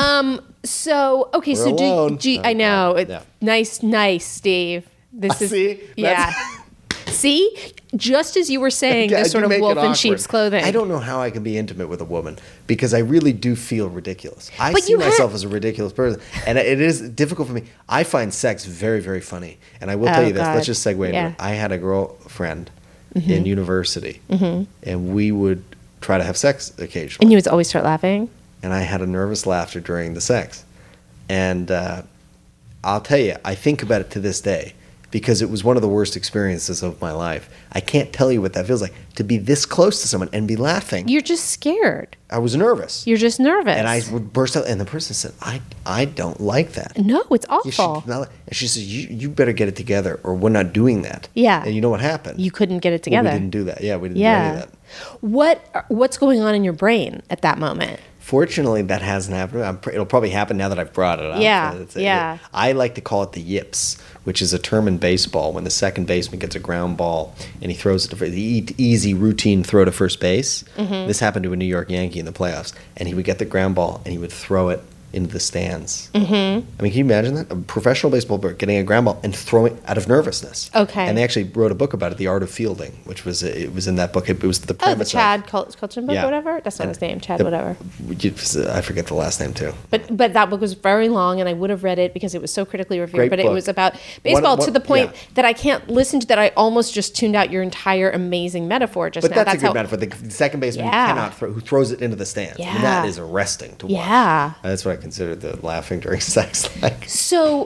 So okay. We're so alone. do you, I know. It's Yeah. nice, Steve. This is See? yeah. See, just as you were saying, Yeah, this sort you of make it wolf in awkward. sheep's clothing. I don't know how I can be intimate with a woman because I really do feel ridiculous. I But see you myself as a ridiculous person, and it is difficult for me. I find sex very, very funny, and I will tell Oh, you this. God. Let's just segue into Yeah. it. I had a girlfriend in university, and we would try to have sex occasionally. And you would always start laughing. And I had a nervous laughter during the sex. And I'll tell you, I think about it to this day. because it was one of the worst experiences of my life. I can't tell you what that feels like, to be this close to someone and be laughing. You're just scared. I was nervous. You're just nervous. And I would burst out, and the person said, I don't like that. No, it's You should awful. not, and she says, you better get it together, or we're not doing that. Yeah. And you know what happened? You couldn't get it Well, together. we didn't do that. Yeah, we didn't do any of that. What's going on in your brain at that moment? Fortunately, that hasn't happened. It'll probably happen now that I've brought it up. Yeah, yeah. I like to call it the yips, which is a term in baseball when the second baseman gets a ground ball and he throws it to the easy routine throw to first base. Mm-hmm. This happened to a New York Yankee in the playoffs, and he would get the ground ball and he would throw it into the stands. Mm-hmm. I mean, can you imagine that? A professional baseball player getting a ground ball and throwing out of nervousness. Okay. And they actually wrote a book about it, The Art of Fielding, which was it was in that book. It was the Oh, the premise. Chad Kultgen book, Yeah. whatever. That's not his name. Chad, The- whatever. I forget the last name too. But that book was very long, and I would have read it because it was so critically reviewed. Great but it book. was about baseball One- to the point yeah. that I can't listen to that. I almost just tuned out your entire amazing metaphor just But now. that's a good how, metaphor. The second baseman Yeah. who throws it into the stands. I mean, Yeah. that is arresting to watch. Yeah. That's what I consider the laughing during sex like. So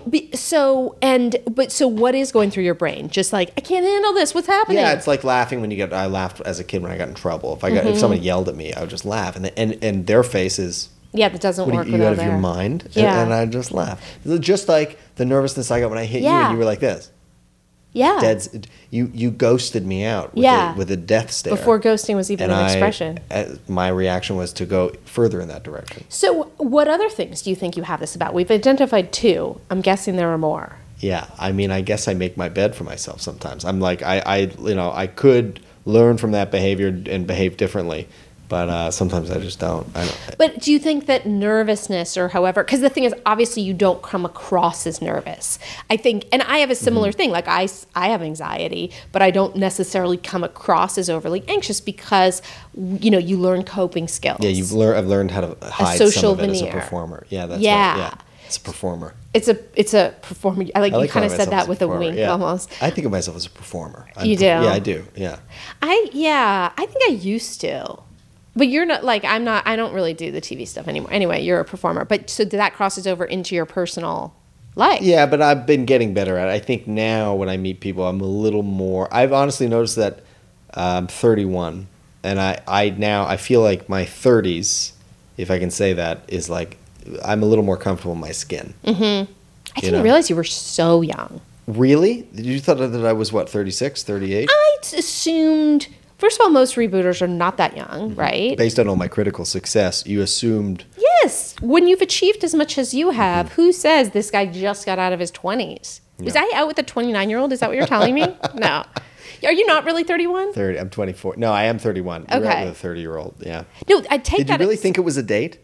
what is going through your brain? Just like, I can't handle this. What's happening? Yeah, it's like laughing when you get. I laughed as a kid when I got in trouble. If someone yelled at me, I would just laugh, and their faces. Yeah, that doesn't What work are you without out of your there. mind? Yeah. And I just laugh. Just like the nervousness I got when I hit you, Yeah. and you were like this. Yeah. You ghosted me out with, Yeah. with a death stare. Before ghosting was even an expression. My reaction was to go further in that direction. So what other things do you think you have this about? We've identified 2. I'm guessing there are more. Yeah, I mean, I guess I make my bed for myself sometimes. I'm like, I could learn from that behavior and behave differently, but sometimes I just don't. But do you think that nervousness or however, because the thing is, obviously you don't come across as nervous. I think, and I have a similar thing, like I have anxiety, but I don't necessarily come across as overly anxious because, you learn coping skills. Yeah, I've learned how to hide social some of it as a veneer. performer. Yeah, that's Yeah. right. Yeah, it's a performer. It's a performer. I like you kind calling of said myself that as with a performer, wink yeah. almost. I think of myself as a performer. You do? Yeah, I do. Yeah. I think I used to. But you're not like I don't really do the TV stuff anymore. Anyway, you're a performer. But so that crosses over into your personal life. Yeah, but I've been getting better at it. I think now when I meet people, I'm a little more. I've honestly noticed that I'm 31, and I feel like my 30s, if I can say that, is like I'm a little more comfortable in my skin. Mm-hmm. I didn't realize you were so young. Really? You thought that I was what, 36, 38? I assumed. First of all, most rebooters are not that young, right? Based on all my critical success, you assumed. Yes. When you've achieved as much as you have, who says this guy just got out of his 20s? Was I out with a 29-year-old? Is that what you're telling me? No. Are you not really 31? 30. I'm 24. No, I am 31. You're Okay. out with a 30-year-old. Yeah. No, I take Did that. you really think it was a date?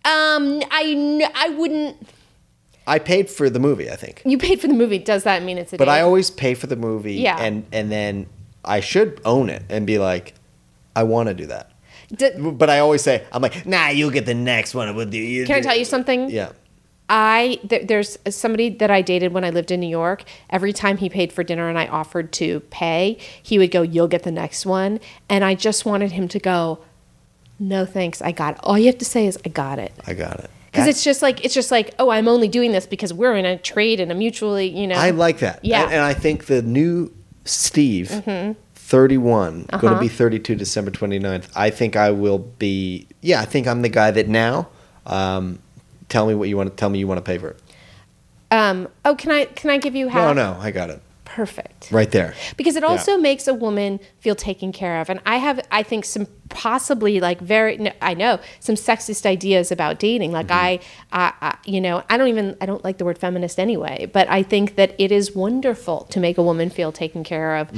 I wouldn't. I paid for the movie, I think. You paid for the movie. Does that mean it's a But date? I always pay for the movie. Yeah. And then I should own it and be like, I want to do that. But I always say, I'm like, nah, you'll get the next one. We'll do you. Can I tell you something? Yeah. There's somebody that I dated when I lived in New York. Every time he paid for dinner and I offered to pay, he would go, "You'll get the next one." And I just wanted him to go, "No, thanks. I got it." All you have to say is, "I got it." I got it. Because it's just like, oh, I'm only doing this because we're in a trade and a mutually, I like that. Yeah. And I think the new Steve, 31, going to be 32 December 29th. I think I will be, I think I'm the guy that now, tell me what you want to, tell me you want to pay for it. Can I give you half? No, I got it. Perfect. Right there. Because it also makes a woman feel taken care of. And I think some possibly like I know some sexist ideas about dating. Like I don't like the word feminist anyway, but I think that it is wonderful to make a woman feel taken care of.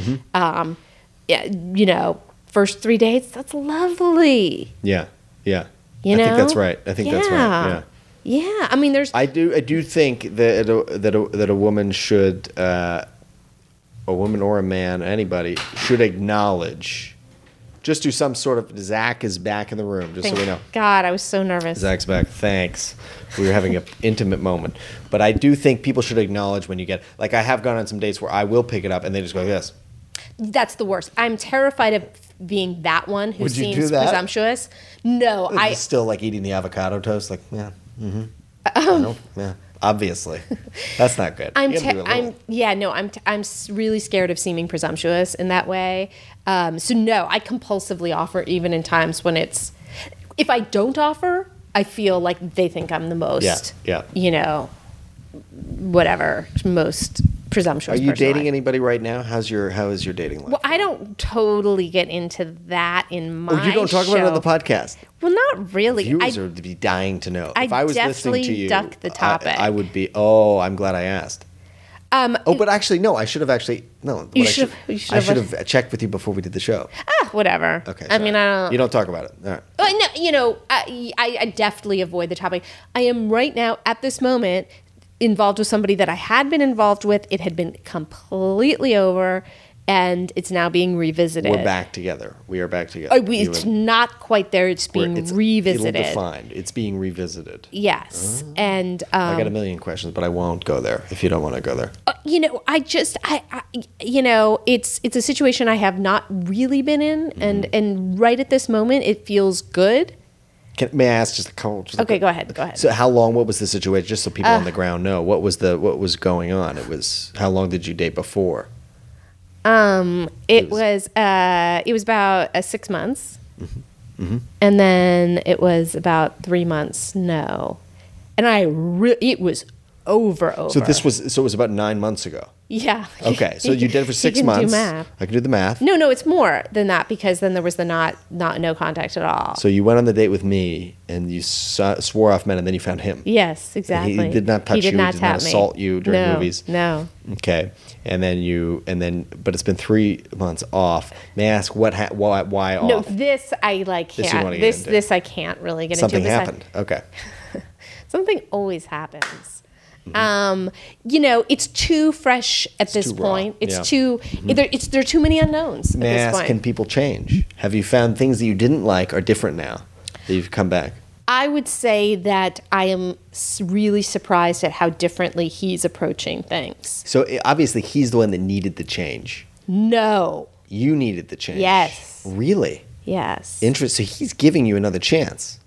First 3 dates, that's lovely. Yeah. You I think know? that's right. I think that's right. Yeah. Yeah. I mean, I do think that a woman should, a woman or a man, anybody, should acknowledge, just do some sort of, Zach is back in the room, just so we know. God, I was so nervous. Zach's back. Thanks. We were having an intimate moment. But I do think people should acknowledge when you get, like I have gone on some dates where I will pick it up and they just go, yes. That's the worst. I'm terrified of being that one who Would you seems do that? presumptuous. No, It's still like eating the avocado toast, like, yeah. Mm-hmm. I know, yeah. Obviously, that's not good. You gotta do a little. I'm really scared of seeming presumptuous in that way. So no, I compulsively offer even in times when if I don't offer, I feel like they think I'm the most, whatever, most presumptuous. Are you person dating alive. anybody right now? How is your dating life? Well, I don't totally get into that in my you don't talk about it on the show. podcast. Well, not really. Viewers would be dying to know. I If I was listening to definitely you, duck the topic. I would be. Oh, I'm glad I asked. But actually, no. I should have actually no. You I should I should have checked with you before we did the show. Whatever. Okay. I mean, I don't. You don't talk about it. All right. No, I definitely avoid the topic. I am right now at this moment involved with somebody that I had been involved with. It had been completely over, and it's now being revisited. We're back together. We are back together. It's not quite there. It's being revisited. Ill-defined. It's being revisited. Yes, and I got a million questions, but I won't go there if you don't want to go there. It's a situation I have not really been in, and right at this moment, it feels good. May I ask just a couple? Okay, go ahead. So, how long? What was the situation? Just so people on the ground know, what was going on? It was how long did you date before? It was about 6 months, and then it was about 3 months. No, and it was over. So it was about 9 months ago. Yeah. Okay, so you did it for 6 months. Do math. I can do the math. No, it's more than that because then there was the no contact at all. So you went on the date with me, and you swore off men, and then you found him. Yes, exactly. He did not touch you. He did not assault you during movies. No. Okay, but it's been 3 months off. May I ask why off? No, this I can't. This I can't really get Something into. Something happened. Okay. Something always happens. It's too fresh at this point. It's too there are too many unknowns at this point. Can people change? Have you found things that you didn't like are different now that you've come back? I would say that I am really surprised at how differently he's approaching things. So obviously he's the one that needed the change. No. You needed the change. Yes. Really? Yes. Interesting. So he's giving you another chance.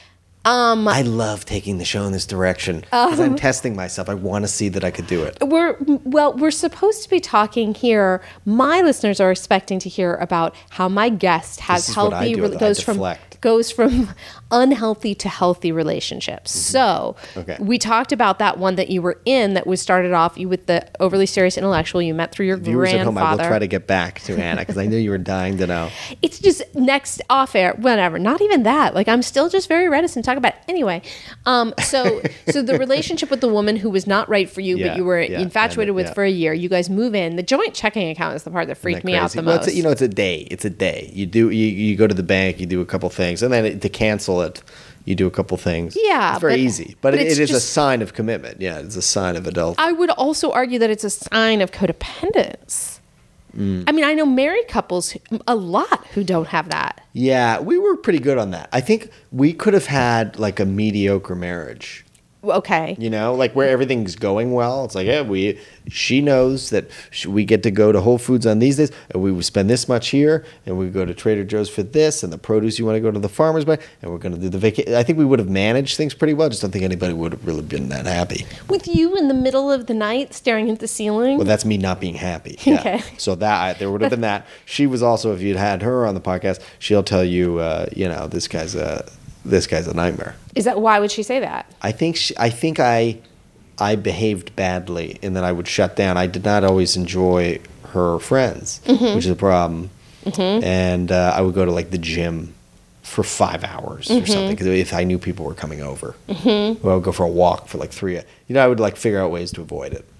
I love taking the show in this direction because I'm testing myself. I want to see that I could do it. We're supposed to be talking here. My listeners are expecting to hear about how my guest has healthy goes from unhealthy to healthy relationships. So we talked about that one that you were in that was started off you with the overly serious intellectual you met through your Viewers grandfather. At home, I will try to get back to Anna because I knew you were dying to know. It's just next off air, whatever. Not even that. Like I'm still just very reticent to talk about it. Anyway, so the relationship with the woman who was not right for you, but you were infatuated with for a year. You guys move in. The joint checking account is the part that freaked me out the most. It's a day. It's a day. You go to the bank. You do a couple things, and then to cancel it, you do a couple things. Yeah, it's very easy, but it is a sign of commitment. Yeah, it's a sign of adult. I would also argue that it's a sign of codependence. I mean, I know married couples a lot who don't have that. Yeah, we were pretty good on that. I think we could have had like a mediocre marriage. Okay. Like where everything's going well. It's like, she knows that we get to go to Whole Foods on these days, and we would spend this much here, and we go to Trader Joe's for this, and the produce you want to go to the farmer's market, and we're going to do the vacation. I think we would have managed things pretty well. Just don't think anybody would have really been that happy. With you in the middle of the night staring at the ceiling? Well, that's me not being happy. Yeah. Okay. So there would have been that. She was also, if you'd had her on the podcast, she'll tell you, this guy's a nightmare. Is that why would she say that? I think I behaved badly in that I would shut down. I did not always enjoy her friends, which is a problem. And I would go to like the gym for 5 hours or something because if I knew people were coming over, or I would go for a walk for like 3. I would like figure out ways to avoid it,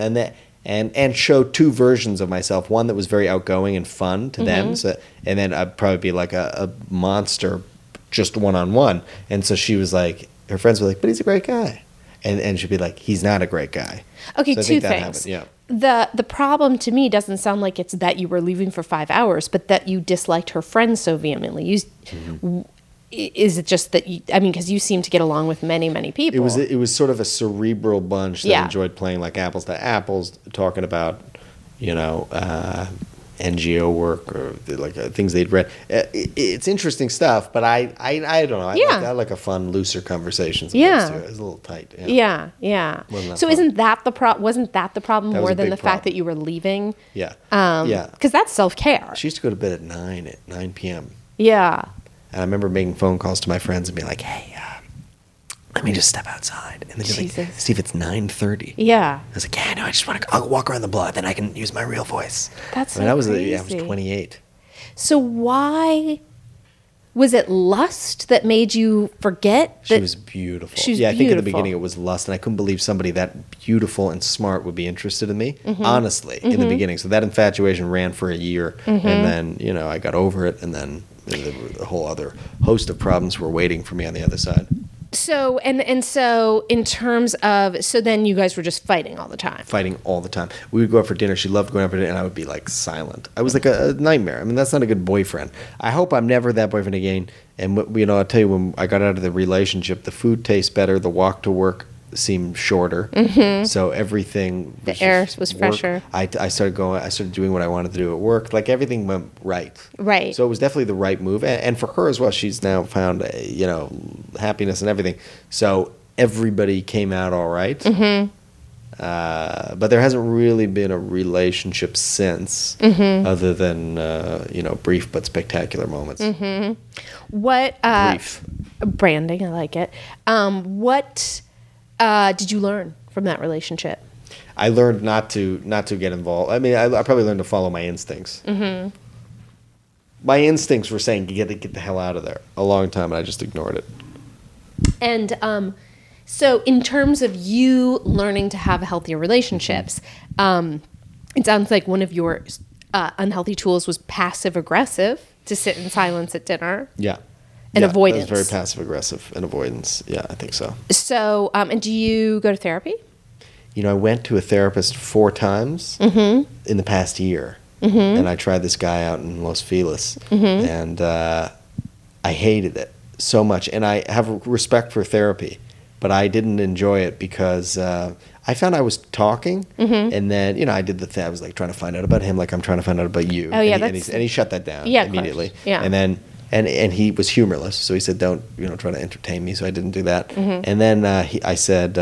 and show two versions of myself. One that was very outgoing and fun to them, and then I'd probably be like a monster. Just one-on-one. And so she was like, her friends were like, but he's a great guy. And she'd be like, he's not a great guy. Okay, so two things. The problem to me doesn't sound like it's that you were leaving for 5 hours, but that you disliked her friends so vehemently. Is it just that because you seem to get along with many, many people. It was sort of a cerebral bunch that enjoyed playing like apples to apples, talking about, NGO work or things they'd read. It's interesting stuff, but I don't know. I like a fun, looser conversation. Yeah. It was a little tight. Yeah. So wasn't that the problem That was more a than big the fact problem. that you were leaving? Yeah. Because that's self-care. She used to go to bed at 9 p.m. Yeah. And I remember making phone calls to my friends and being like, hey, let me just step outside. And they'd be like, Jesus. Steve, it's 9:30. Yeah. I was like, yeah, no, I just want to I'll walk around the block, then I can use my real voice. That's I was crazy. I was 28. So why was it lust that made you forget that She was beautiful. She was I think in the beautiful. beginning it was lust, and I couldn't believe somebody that beautiful and smart would be interested in me, honestly, in the beginning. So that infatuation ran for a year, and then, I got over it, and then a whole other host of problems were waiting for me on the other side. So so in terms of then you guys were just fighting all the time. Fighting all the time. We would go out for dinner. She loved going out for dinner, and I would be like silent. I was like a nightmare. I mean, that's not a good boyfriend. I hope I'm never that boyfriend again. And I'll tell you, when I got out of the relationship, the food tastes better. The walk to work seemed shorter. So everything. The air was fresher. I started doing what I wanted to do at work. Like everything went right. Right. So it was definitely the right move, and for her as well. She's now found happiness and everything. So everybody came out all right. But there hasn't really been a relationship since, other than brief but spectacular moments. What Brief. branding? I like it. What did you learn from that relationship? I learned not to get involved. I mean, I probably learned to follow my instincts. My instincts were saying get the hell out of there a long time, and I just ignored it. And so in terms of you learning to have healthier relationships, it sounds like one of your unhealthy tools was passive aggressive, to sit in silence at dinner. Yeah. And avoidance. It was very passive aggressive and avoidance. Yeah, I think so. So, and do you go to therapy? I went to a therapist 4 times in the past year. And I tried this guy out in Los Feliz. And I hated it so much. And I have respect for therapy, but I didn't enjoy it because I found I was talking. And then, I did the thing. I was like trying to find out about him like I'm trying to find out about you. Oh, yeah, and he shut that down immediately. Yeah. And then... And he was humorless, so he said, "Don't try to entertain me." So I didn't do that. And then I said,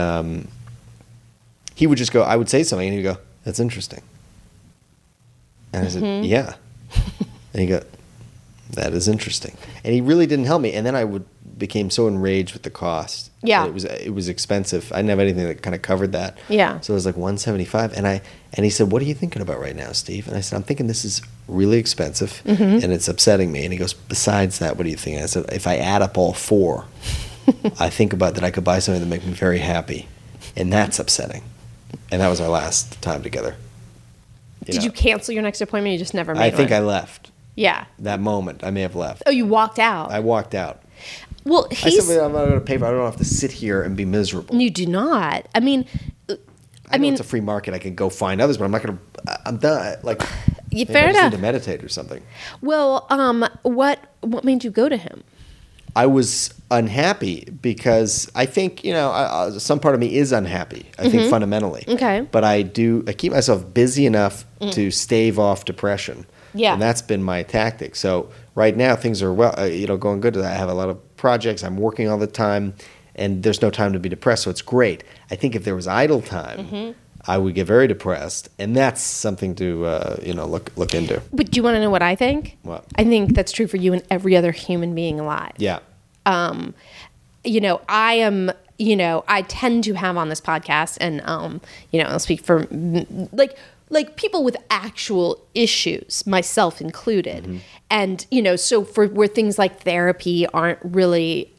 he would just go. I would say something, and he'd go, "That's interesting." And I said, "Yeah." And he'd go, "That is interesting." And he really didn't help me. And then I became so enraged with the cost. Yeah, it was expensive. I didn't have anything that kind of covered that. Yeah. So it was like $175, and he said, "What are you thinking about right now, Steve?" And I said, "I'm thinking this is really expensive, and it's upsetting me." And he goes, "Besides that, what do you think?" And I said, "If I add up all 4, I think about that I could buy something that make me very happy, and that's upsetting." And that was our last time together. Did you cancel your next appointment? You just never made I think one? I left. Yeah. That moment, I may have left. Oh, you walked out. I walked out. Well, I said, "I'm not going to pay for it. I don't have to sit here and be miserable." You do not. I mean, it's a free market. I can go find others, but I'm not going to. I'm done. Like, maybe fair I just enough. need to meditate or something. Well, what made you go to him? I was unhappy because I think some part of me is unhappy. I think fundamentally. Okay. But I keep myself busy enough to stave off depression. Yeah. And that's been my tactic. So right now things are going good. I have a lot of projects. I'm working all the time, and there's no time to be depressed. So it's great. I think if there was idle time, I would get very depressed, and that's something to look into. But do you want to know what I think? What? I think that's true for you and every other human being alive. Yeah. I tend to have on this podcast, and I'll speak for like people with actual issues, myself included. And so for where things like therapy aren't really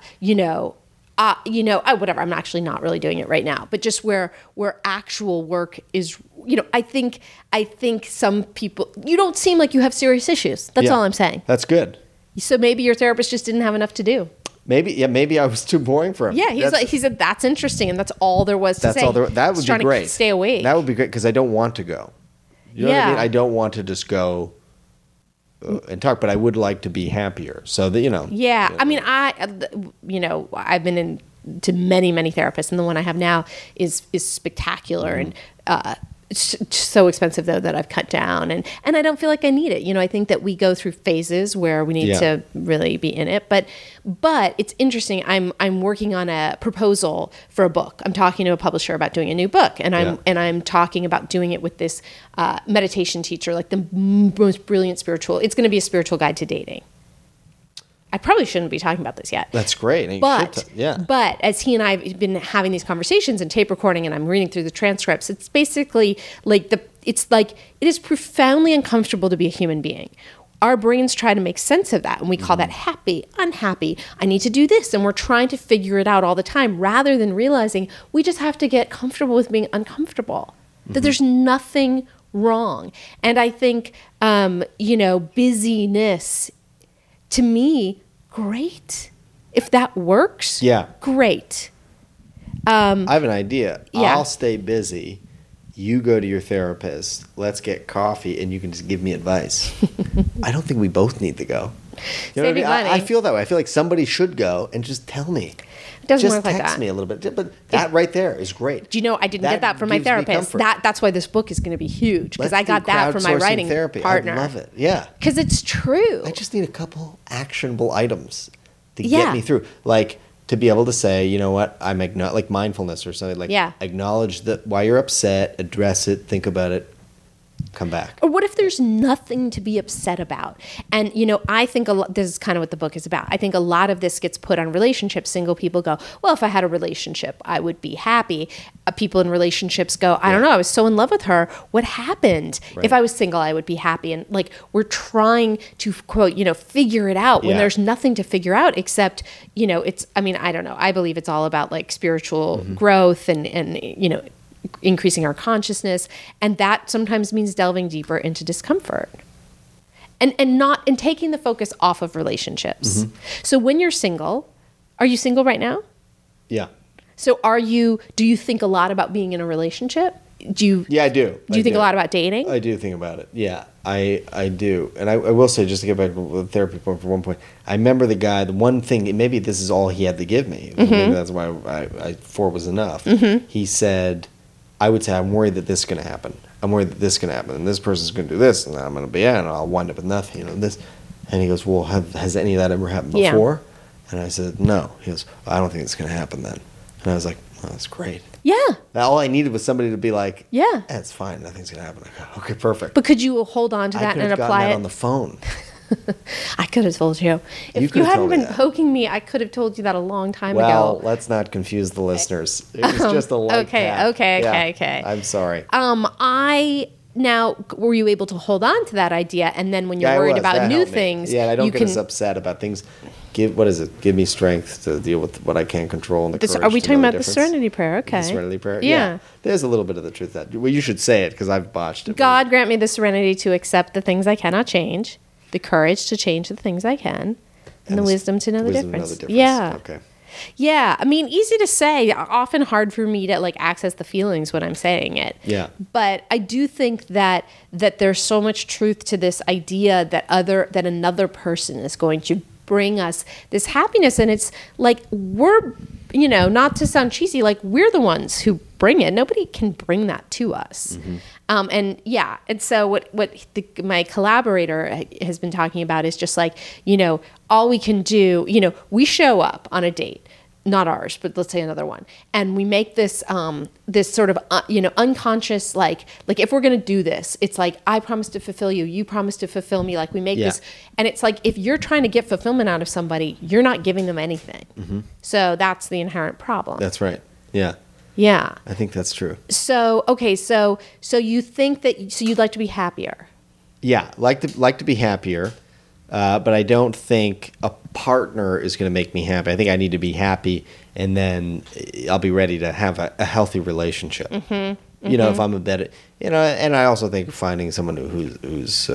whatever, I'm actually not really doing it right now, but just where actual work is, I think some people, you don't seem like you have serious issues. That's all I'm saying. That's good. So maybe your therapist just didn't have enough to do. Maybe I was too boring for him. Yeah, he said that's interesting, and that's all there was to say. That would be great. To stay awake. That would be great because I don't want to go. You know what I mean? I don't want to just go and talk, but I would like to be happier. So that Yeah, I mean, I've been to many therapists, and the one I have now is spectacular, and so expensive though that I've cut down, and I don't feel like I need it. You know, I think that we go through phases where we need to really be in it. But it's interesting. I'm working on a proposal for a book. I'm talking to a publisher about doing a new book, and I'm talking about doing it with this meditation teacher, like the most brilliant spiritual. It's going to be a spiritual guide to dating. I probably shouldn't be talking about this yet. That's great. But as he and I have been having these conversations and tape recording, and I'm reading through the transcripts, it's basically like it is profoundly uncomfortable to be a human being. Our brains try to make sense of that, and we call that happy, unhappy. I need to do this, and we're trying to figure it out all the time, rather than realizing we just have to get comfortable with being uncomfortable. That there's nothing wrong. And I think busyness, to me, great. If that works, great. I have an idea. Yeah. I'll stay busy. You go to your therapist. Let's get coffee, and you can just give me advice. I don't think we both need to go. You know what I mean? Money. I feel that way. I feel like somebody should go and just tell me. It doesn't just work like text that. me a little bit. But that right there is great. Do you know, I didn't get that from my gives me therapist. comfort. That's why this book is going to be huge, because I Let's got do that from my crowdsourcing writing therapy. partner. I love it. Yeah. Because it's true. I just need a couple actionable items to Yeah. get me through. Like to be able to say, you know what, like mindfulness or something. Like acknowledge that why you're upset, address it, think about it, come back. Or what if there's nothing to be upset about? And, I think this is kind of what the book is about. I think a lot of this gets put on relationships. Single people go, well, if I had a relationship, I would be happy. People in relationships go, I don't know, I was so in love with her. What happened? Right. If I was single, I would be happy. And we're trying to, quote, figure it out when there's nothing to figure out except, I don't know. I believe it's all about spiritual growth and increasing our consciousness, and that sometimes means delving deeper into discomfort and taking the focus off of relationships. So when you're single, are you single right now? Yeah. So do you think a lot about being in a relationship? Yeah, I do. Do you think a lot about dating? I do think about it. Yeah, I do. And I will say, just to get back to the therapy point for one point, I remember the guy, the one thing, maybe this is all he had to give me. Maybe that's why 4 was enough. He said, I would say, I'm worried that this is going to happen. I'm worried that this is going to happen. And this person's going to do this. And I'm going to be and I'll wind up with nothing. This. And he goes, well, has any of that ever happened before? And I said, no. He goes, I don't think it's going to happen then. And I was like, oh, that's great. Yeah. All I needed was somebody to be like, yeah, it's fine. Nothing's going to happen. I go, okay, perfect. But could you hold on to that and apply that it? on the phone. I could have told you. If you hadn't been poking me, I could have told you that a long time ago. Well, let's not confuse the listeners. It was just a light tap. Okay. I'm sorry. Now, were you able to hold on to that idea? And then when you're worried about new things, I don't get as upset about things. Give me strength to deal with what I can't control and the courage. Are we talking about the Serenity Prayer? Okay. The Serenity Prayer? Yeah. There's a little bit of the truth that. Well, you should say it because I've botched it. God grant me the serenity to accept the things I cannot change, the courage to change the things I can, and the wisdom to know the difference. Yeah. Okay. Yeah, easy to say, often hard for me to access the feelings when I'm saying it. Yeah. But I do think that there's so much truth to this idea that another person is going to bring us this happiness, and it's we're, not to sound cheesy, we're the ones who bring it. Nobody can bring that to us. And so what my collaborator has been talking about is just all we can do, we show up on a date, not ours, but let's say another one, and we make this this sort of unconscious if we're going to do this, it's I promise to fulfill you, you promise to fulfill me, we make this, and it's if you're trying to get fulfillment out of somebody, you're not giving them anything. So that's the inherent problem. That's right. Yeah. Yeah. I think that's true. So okay, so you think that you'd like to be happier? Yeah, like to be happier, but I don't think a partner is going to make me happy. I think I need to be happy, and then I'll be ready to have a healthy relationship. If I'm a better, and I also think finding someone who's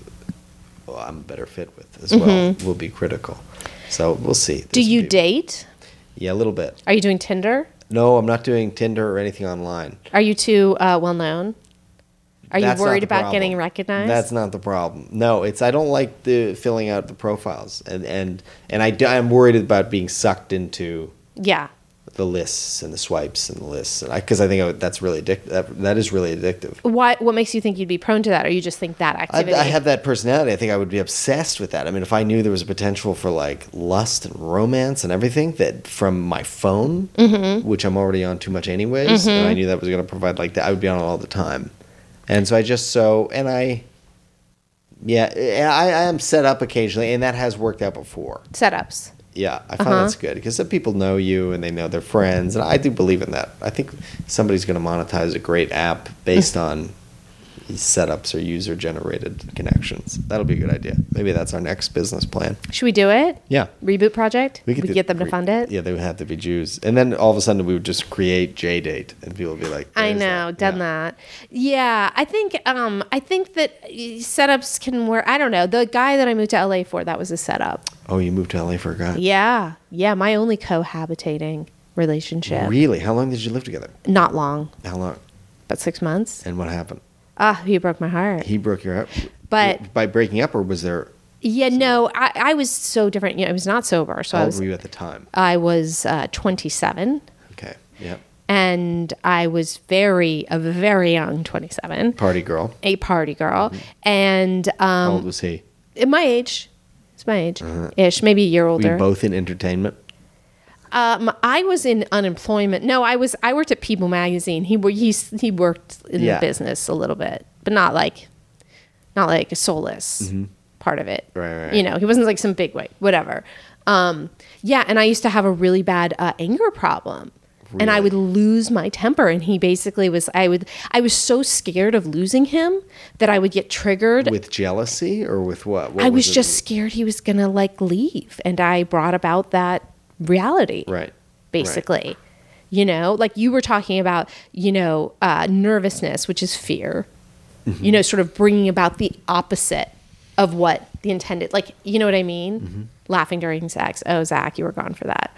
I'm a better fit with as well will be critical. So we'll see. Do you date? Yeah, a little bit. Are you doing Tinder? No, I'm not doing Tinder or anything online. Are you too well known? Are you worried about problem. getting recognized? That's not the problem. No, I don't like the filling out the profiles, and I'm worried about being sucked into the lists and the swipes and the lists, because I think that's really addictive. That is really addictive. What makes you think you'd be prone to that, or you just think that activity? I have that personality. I think I would be obsessed with that. I mean, if I knew there was a potential for like lust and romance and everything that from my phone, which I'm already on too much anyways, and I knew that was going to provide like that, I would be on it all the time. And so I am set up occasionally, and that has worked out before. Setups. Yeah, I find that's good because some people know you and they know their friends, and I do believe in that. I think somebody's going to monetize a great app based on setups or user-generated connections. That'll be a good idea. Maybe that's our next business plan. Should we do it? Yeah. Reboot project? We could get them to fund it? Yeah, they would have to be Jews. And then all of a sudden we would just create JDate, and people would be like, I know, done that. Yeah, I think that setups can work. I don't know. The guy that I moved to LA for, that was a setup. Oh, you moved to LA for a guy? Yeah. Yeah, my only cohabitating relationship. Really? How long did you live together? Not long. How long? About 6 months. And what happened? He broke my heart. He broke your heart? But by breaking up, or was there... Yeah, no, I was so different. You know, I was not sober. So How old were you at the time? I was 27. Okay, yeah. And I was a very young 27. Party girl. A party girl. Mm-hmm. And... How old was he? My age. It's my age-ish, maybe a year older. Were you both in entertainment? I was in unemployment. No, I worked at People Magazine. He worked in the business a little bit, but not like a soulless part of it. Right. You know, he wasn't like some big way, whatever. Yeah, and I used to have a really bad anger problem. Really? And I would lose my temper, and he basically was. I was so scared of losing him that I would get triggered with jealousy, or with what? I was just scared he was gonna like leave, and I brought about that reality, right? Basically, right. You know, like you were talking about, nervousness, which is fear. Mm-hmm. You know, sort of bringing about the opposite of what the intended. Like, you know what I mean? Mm-hmm. Laughing during sex. Oh, Zach, you were gone for that.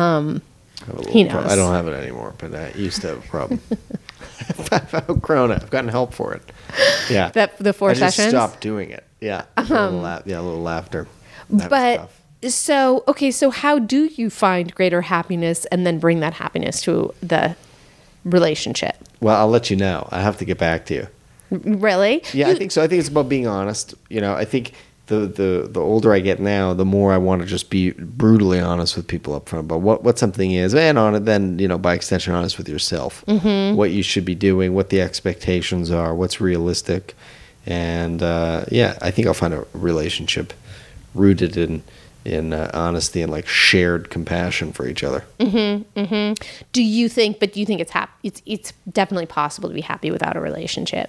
He knows. I don't have it anymore, but I used to have a problem. I've grown it. I've gotten help for it. Yeah. The 4 sessions? I just stopped doing it. Yeah. A little laughter. But so how do you find greater happiness and then bring that happiness to the relationship? Well, I'll let you know. I have to get back to you. Really? Yeah, I think so. I think it's about being honest. I think the older I get now, the more I want to just be brutally honest with people up front about what something is, and on it, then by extension, honest with yourself. Mm-hmm. What you should be doing, what the expectations are, what's realistic, and I think I'll find a relationship rooted in honesty and like shared compassion for each other. Mm-hmm. Mm-hmm. Do you think it's definitely possible to be happy without a relationship?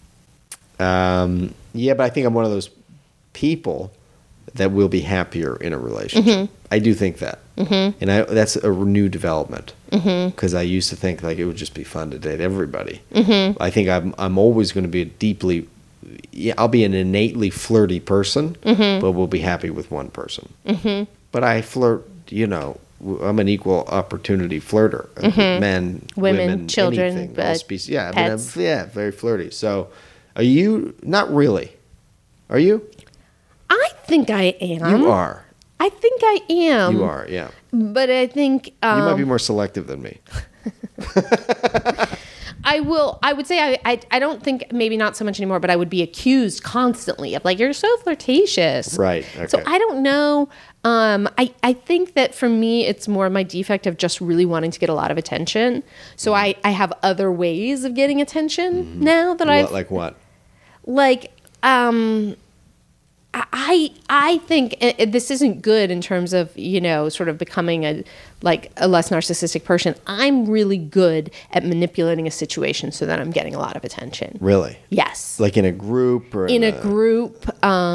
Yeah, but I think I'm one of those people that will be happier in a relationship. Mm-hmm. I do think that. Mm-hmm. And that's a new development. Because I used to think like it would just be fun to date everybody. Mm-hmm. I think I'm always going to be I'll be an innately flirty person, but we'll be happy with one person. Mm-hmm. But I flirt, I'm an equal opportunity flirter. Men, women, children, anything, all species. Yeah, pets. Very flirty. So are you? Not really. Are you? I think I am. You are. I think I am. You are, yeah. But I think... you might be more selective than me. I would say I don't think, maybe not so much anymore, but I would be accused constantly of like, you're so flirtatious. Right. Okay. So I don't know. I think that for me, it's more my defect of just really wanting to get a lot of attention. So I have other ways of getting attention now that Like what? Like, I think this isn't good in terms of, sort of becoming a less narcissistic person. I'm really good at manipulating a situation so that I'm getting a lot of attention. Really? Yes. Like in a group or in a group,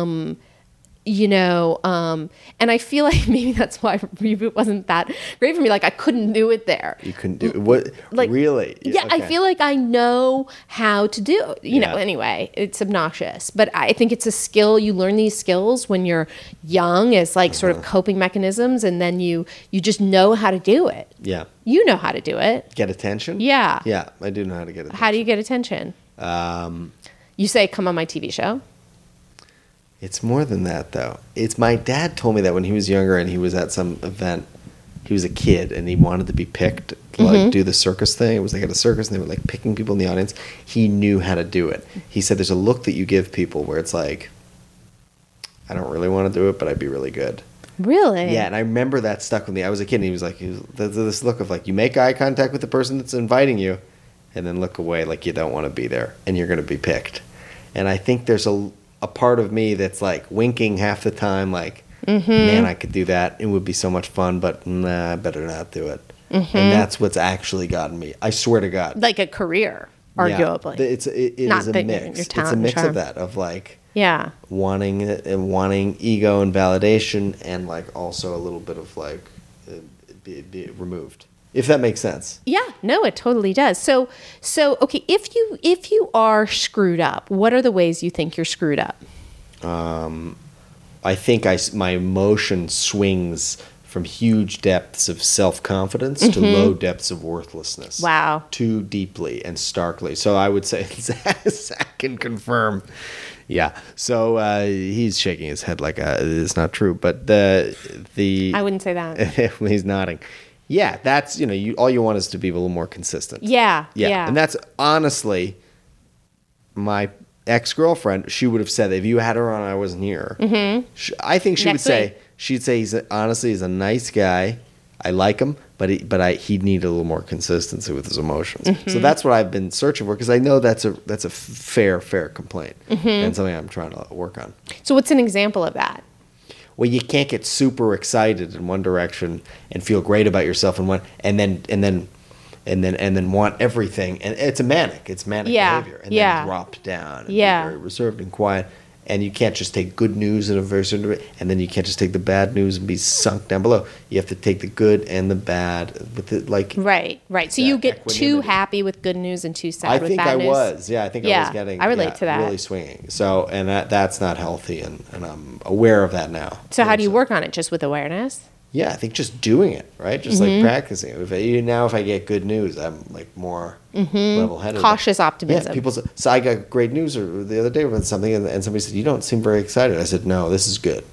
and I feel like maybe that's why Reboot wasn't that great for me. Like I couldn't do it there. You couldn't do it. What? Like, really? Yeah, okay. I feel like I know how to do, anyway, it's obnoxious, but I think it's a skill. You learn these skills when you're young as like sort of coping mechanisms. And then you just know how to do it. Yeah. You know how to do it. Get attention? Yeah. Yeah. I do know how to get attention. How do you get attention? You say, come on my TV show. It's more than that, though. It's my dad told me that when he was younger and he was at some event he was a kid and he wanted to be picked to like do the circus thing. It was like at a circus and they were like picking people in the audience. He knew how to do it. He said there's a look that you give people where it's like, I don't really want to do it, but I'd be really good. Really? Yeah, and I remember that stuck with me. I was a kid and he was this look of like, you make eye contact with the person that's inviting you and then look away like you don't want to be there and you're going to be picked. And I think there's a part of me that's like winking half the time, like, man, I could do that. It would be so much fun, but nah, I better not do it. And that's what's actually gotten me. I swear to God. Like a career, arguably. Yeah, it is a mix. It's a mix of that, of like wanting it and wanting ego and validation, and like also a little bit of like be removed. If that makes sense. Yeah, no, it totally does. So okay, if you are screwed up, what are the ways you think you're screwed up? I think my emotion swings from huge depths of self-confidence to low depths of worthlessness. Wow. Too deeply and starkly. So I would say Zach can confirm. Yeah. So he's shaking his head like it's not true, but the I wouldn't say that. He's nodding. Yeah, that's, all you want is to be a little more consistent. Yeah. And that's honestly my ex-girlfriend. She would have said that if you had her on, I wasn't here. I think she'd say he's a nice guy. I like him, but he'd need a little more consistency with his emotions. So that's what I've been searching for, because I know that's a fair complaint and something I'm trying to work on. So what's an example of that? Well, you can't get super excited in one direction and feel great about yourself in one, and then want everything, and it's manic behavior, and then drop down and be very reserved and quiet. And you can't just take good news in a very certain way, and then you can't just take the bad news and be sunk down below. You have to take the good and the bad with it, like right. So you get too happy with good news and too sad with bad news. I was getting. I relate to that. Really swinging. So and that's not healthy, and I'm aware of that now. So how do you work on it? Just with awareness? Yeah, I think just doing it, right? Just like practicing it. If I get good news, I'm like more level-headed. Cautious optimism. Yeah, people say, so I got great news the other day with something, and somebody said, you don't seem very excited. I said, no, this is good.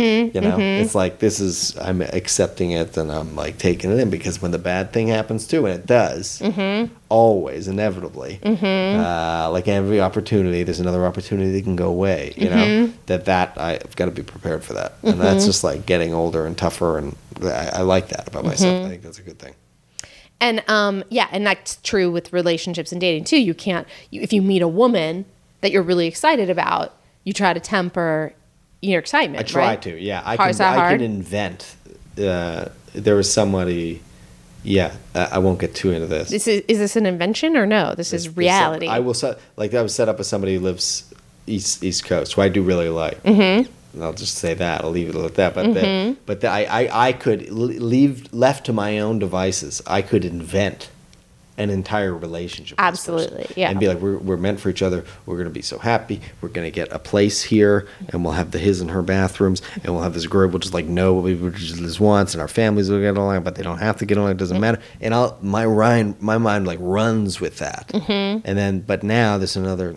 It's like I'm accepting it and I'm like taking it in, because when the bad thing happens too, and it does, always, inevitably, like every opportunity, there's another opportunity that can go away, that I've got to be prepared for that. And that's just like getting older and tougher, and I like that about myself. I think that's a good thing. And and that's true with relationships and dating too. You can't, if you meet a woman that you're really excited about, you try to temper your excitement. I try to, yeah. I can invent. There was somebody. Yeah, I won't get too into this. Is this an invention or no? This is reality. I was set up with somebody who lives East Coast, who I do really like. And I'll just say that. I'll leave it at that. But I could left to my own devices, I could invent an entire relationship. Absolutely, yeah. And be like, we're meant for each other. We're going to be so happy. We're going to get a place here, and we'll have his and her bathrooms, and we'll have this group. We'll just like know what we just want, and our families will get along, but they don't have to get along. It doesn't matter. And my mind like runs with that. And then, but now there's another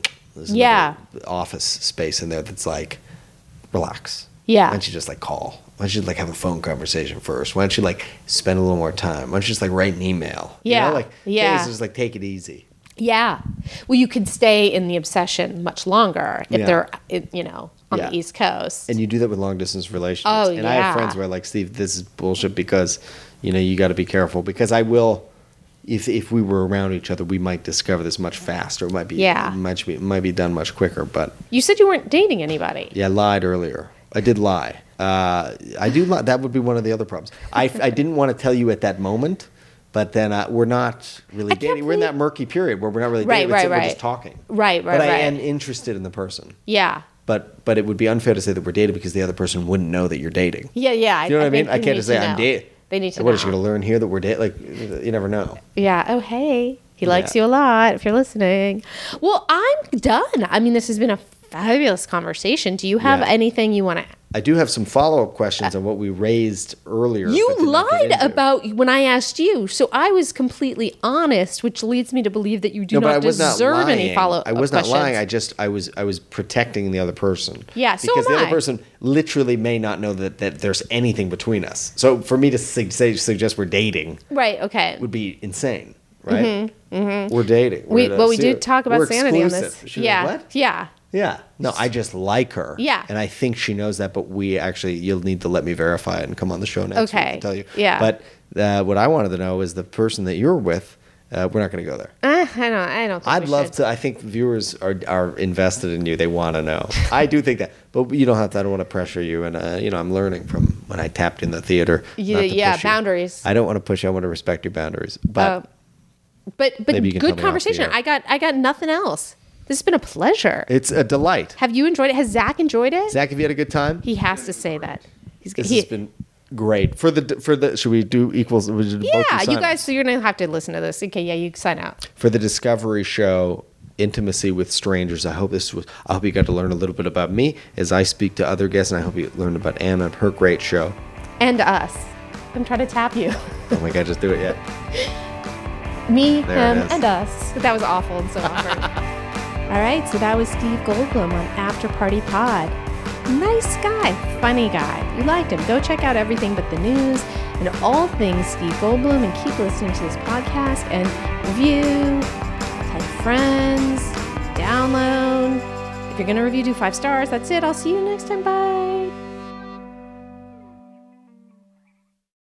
office space in there that's like, relax. Yeah. Why don't you just like call? Why don't you like have a phone conversation first? Why don't you like spend a little more time? Why don't you just like write an email? Yeah. Just like take it easy. Yeah. Well, you could stay in the obsession much longer if they're, on the East Coast. And you do that with long distance relationships. Oh, and I have friends where like, Steve, this is bullshit because, you got to be careful, because I will, if we were around each other, we might discover this much faster. It might be done much quicker. But you said you weren't dating anybody. Yeah, I lied earlier. I did lie. I do lie. That would be one of the other problems. I didn't want to tell you at that moment, but then we're not really dating. We're in that murky period where we're not really dating. We're just talking. Right. But I am interested in the person. Yeah. But it would be unfair to say that we're dating because the other person wouldn't know that you're dating. Yeah. You know what I mean? I can't just say I'm dating. They need to know. What, is she going to learn here that we're dating? Like, you never know. Yeah. Oh, hey. He likes you a lot if you're listening. Well, I'm done. I mean, this has been a fabulous conversation. Do you have anything you want to I do have some follow-up questions on what we raised earlier. You but did not get lied into. about when I asked you, so I was completely honest, which leads me to believe that you do not deserve any follow-up I was not questions. lying. I was protecting the other person. Yeah, so because am the other I. person literally may not know that there's anything between us. So for me to suggest we're dating Right, okay. would be insane, right? We're dating. We did talk about we're sanity on exclusive. this. She's like, Yeah. what? Yeah. Yeah. No, I just like her. Yeah. And I think she knows that, but you'll need to let me verify it and come on the show next week Okay. and tell you. Yeah. But what I wanted to know is the person that you're with, we're not going to go there. I don't think I'd we love should. to. I think viewers are invested in you. They want to know. I do think that. But you don't have to. I don't want to pressure you. And, I'm learning from when I tapped in the theater. not to Yeah, push you. boundaries. I don't want to push you. I want to respect your boundaries. But But Maybe you can tell good me off conversation. the air. I got nothing else. This has been a pleasure. it's a delight. Have you enjoyed it? Has Zach enjoyed it? Zach, have you had a good time? He has to say that. He's This has been great. For the should we do equals? We should both do yeah, you sign-ups? guys. So you're gonna have to listen to this. Okay, yeah, you sign out. For the Discovery show, Intimacy with Strangers. I hope you got to learn a little bit about me as I speak to other guests, and I hope you learned about Anna and her great show. And us. I'm trying to tap you. Oh my God, just do it yet. Me, There it him, is. and us. That was awful and so awkward. All right, so that was Steve Goldblum on After Party Pod. Nice guy, funny guy. You liked him. Go check out Everything But the News and all things Steve Goldblum, and keep listening to this podcast and review, tell your friends, download. If you're going to review, do 5 stars. That's it. I'll see you next time. Bye.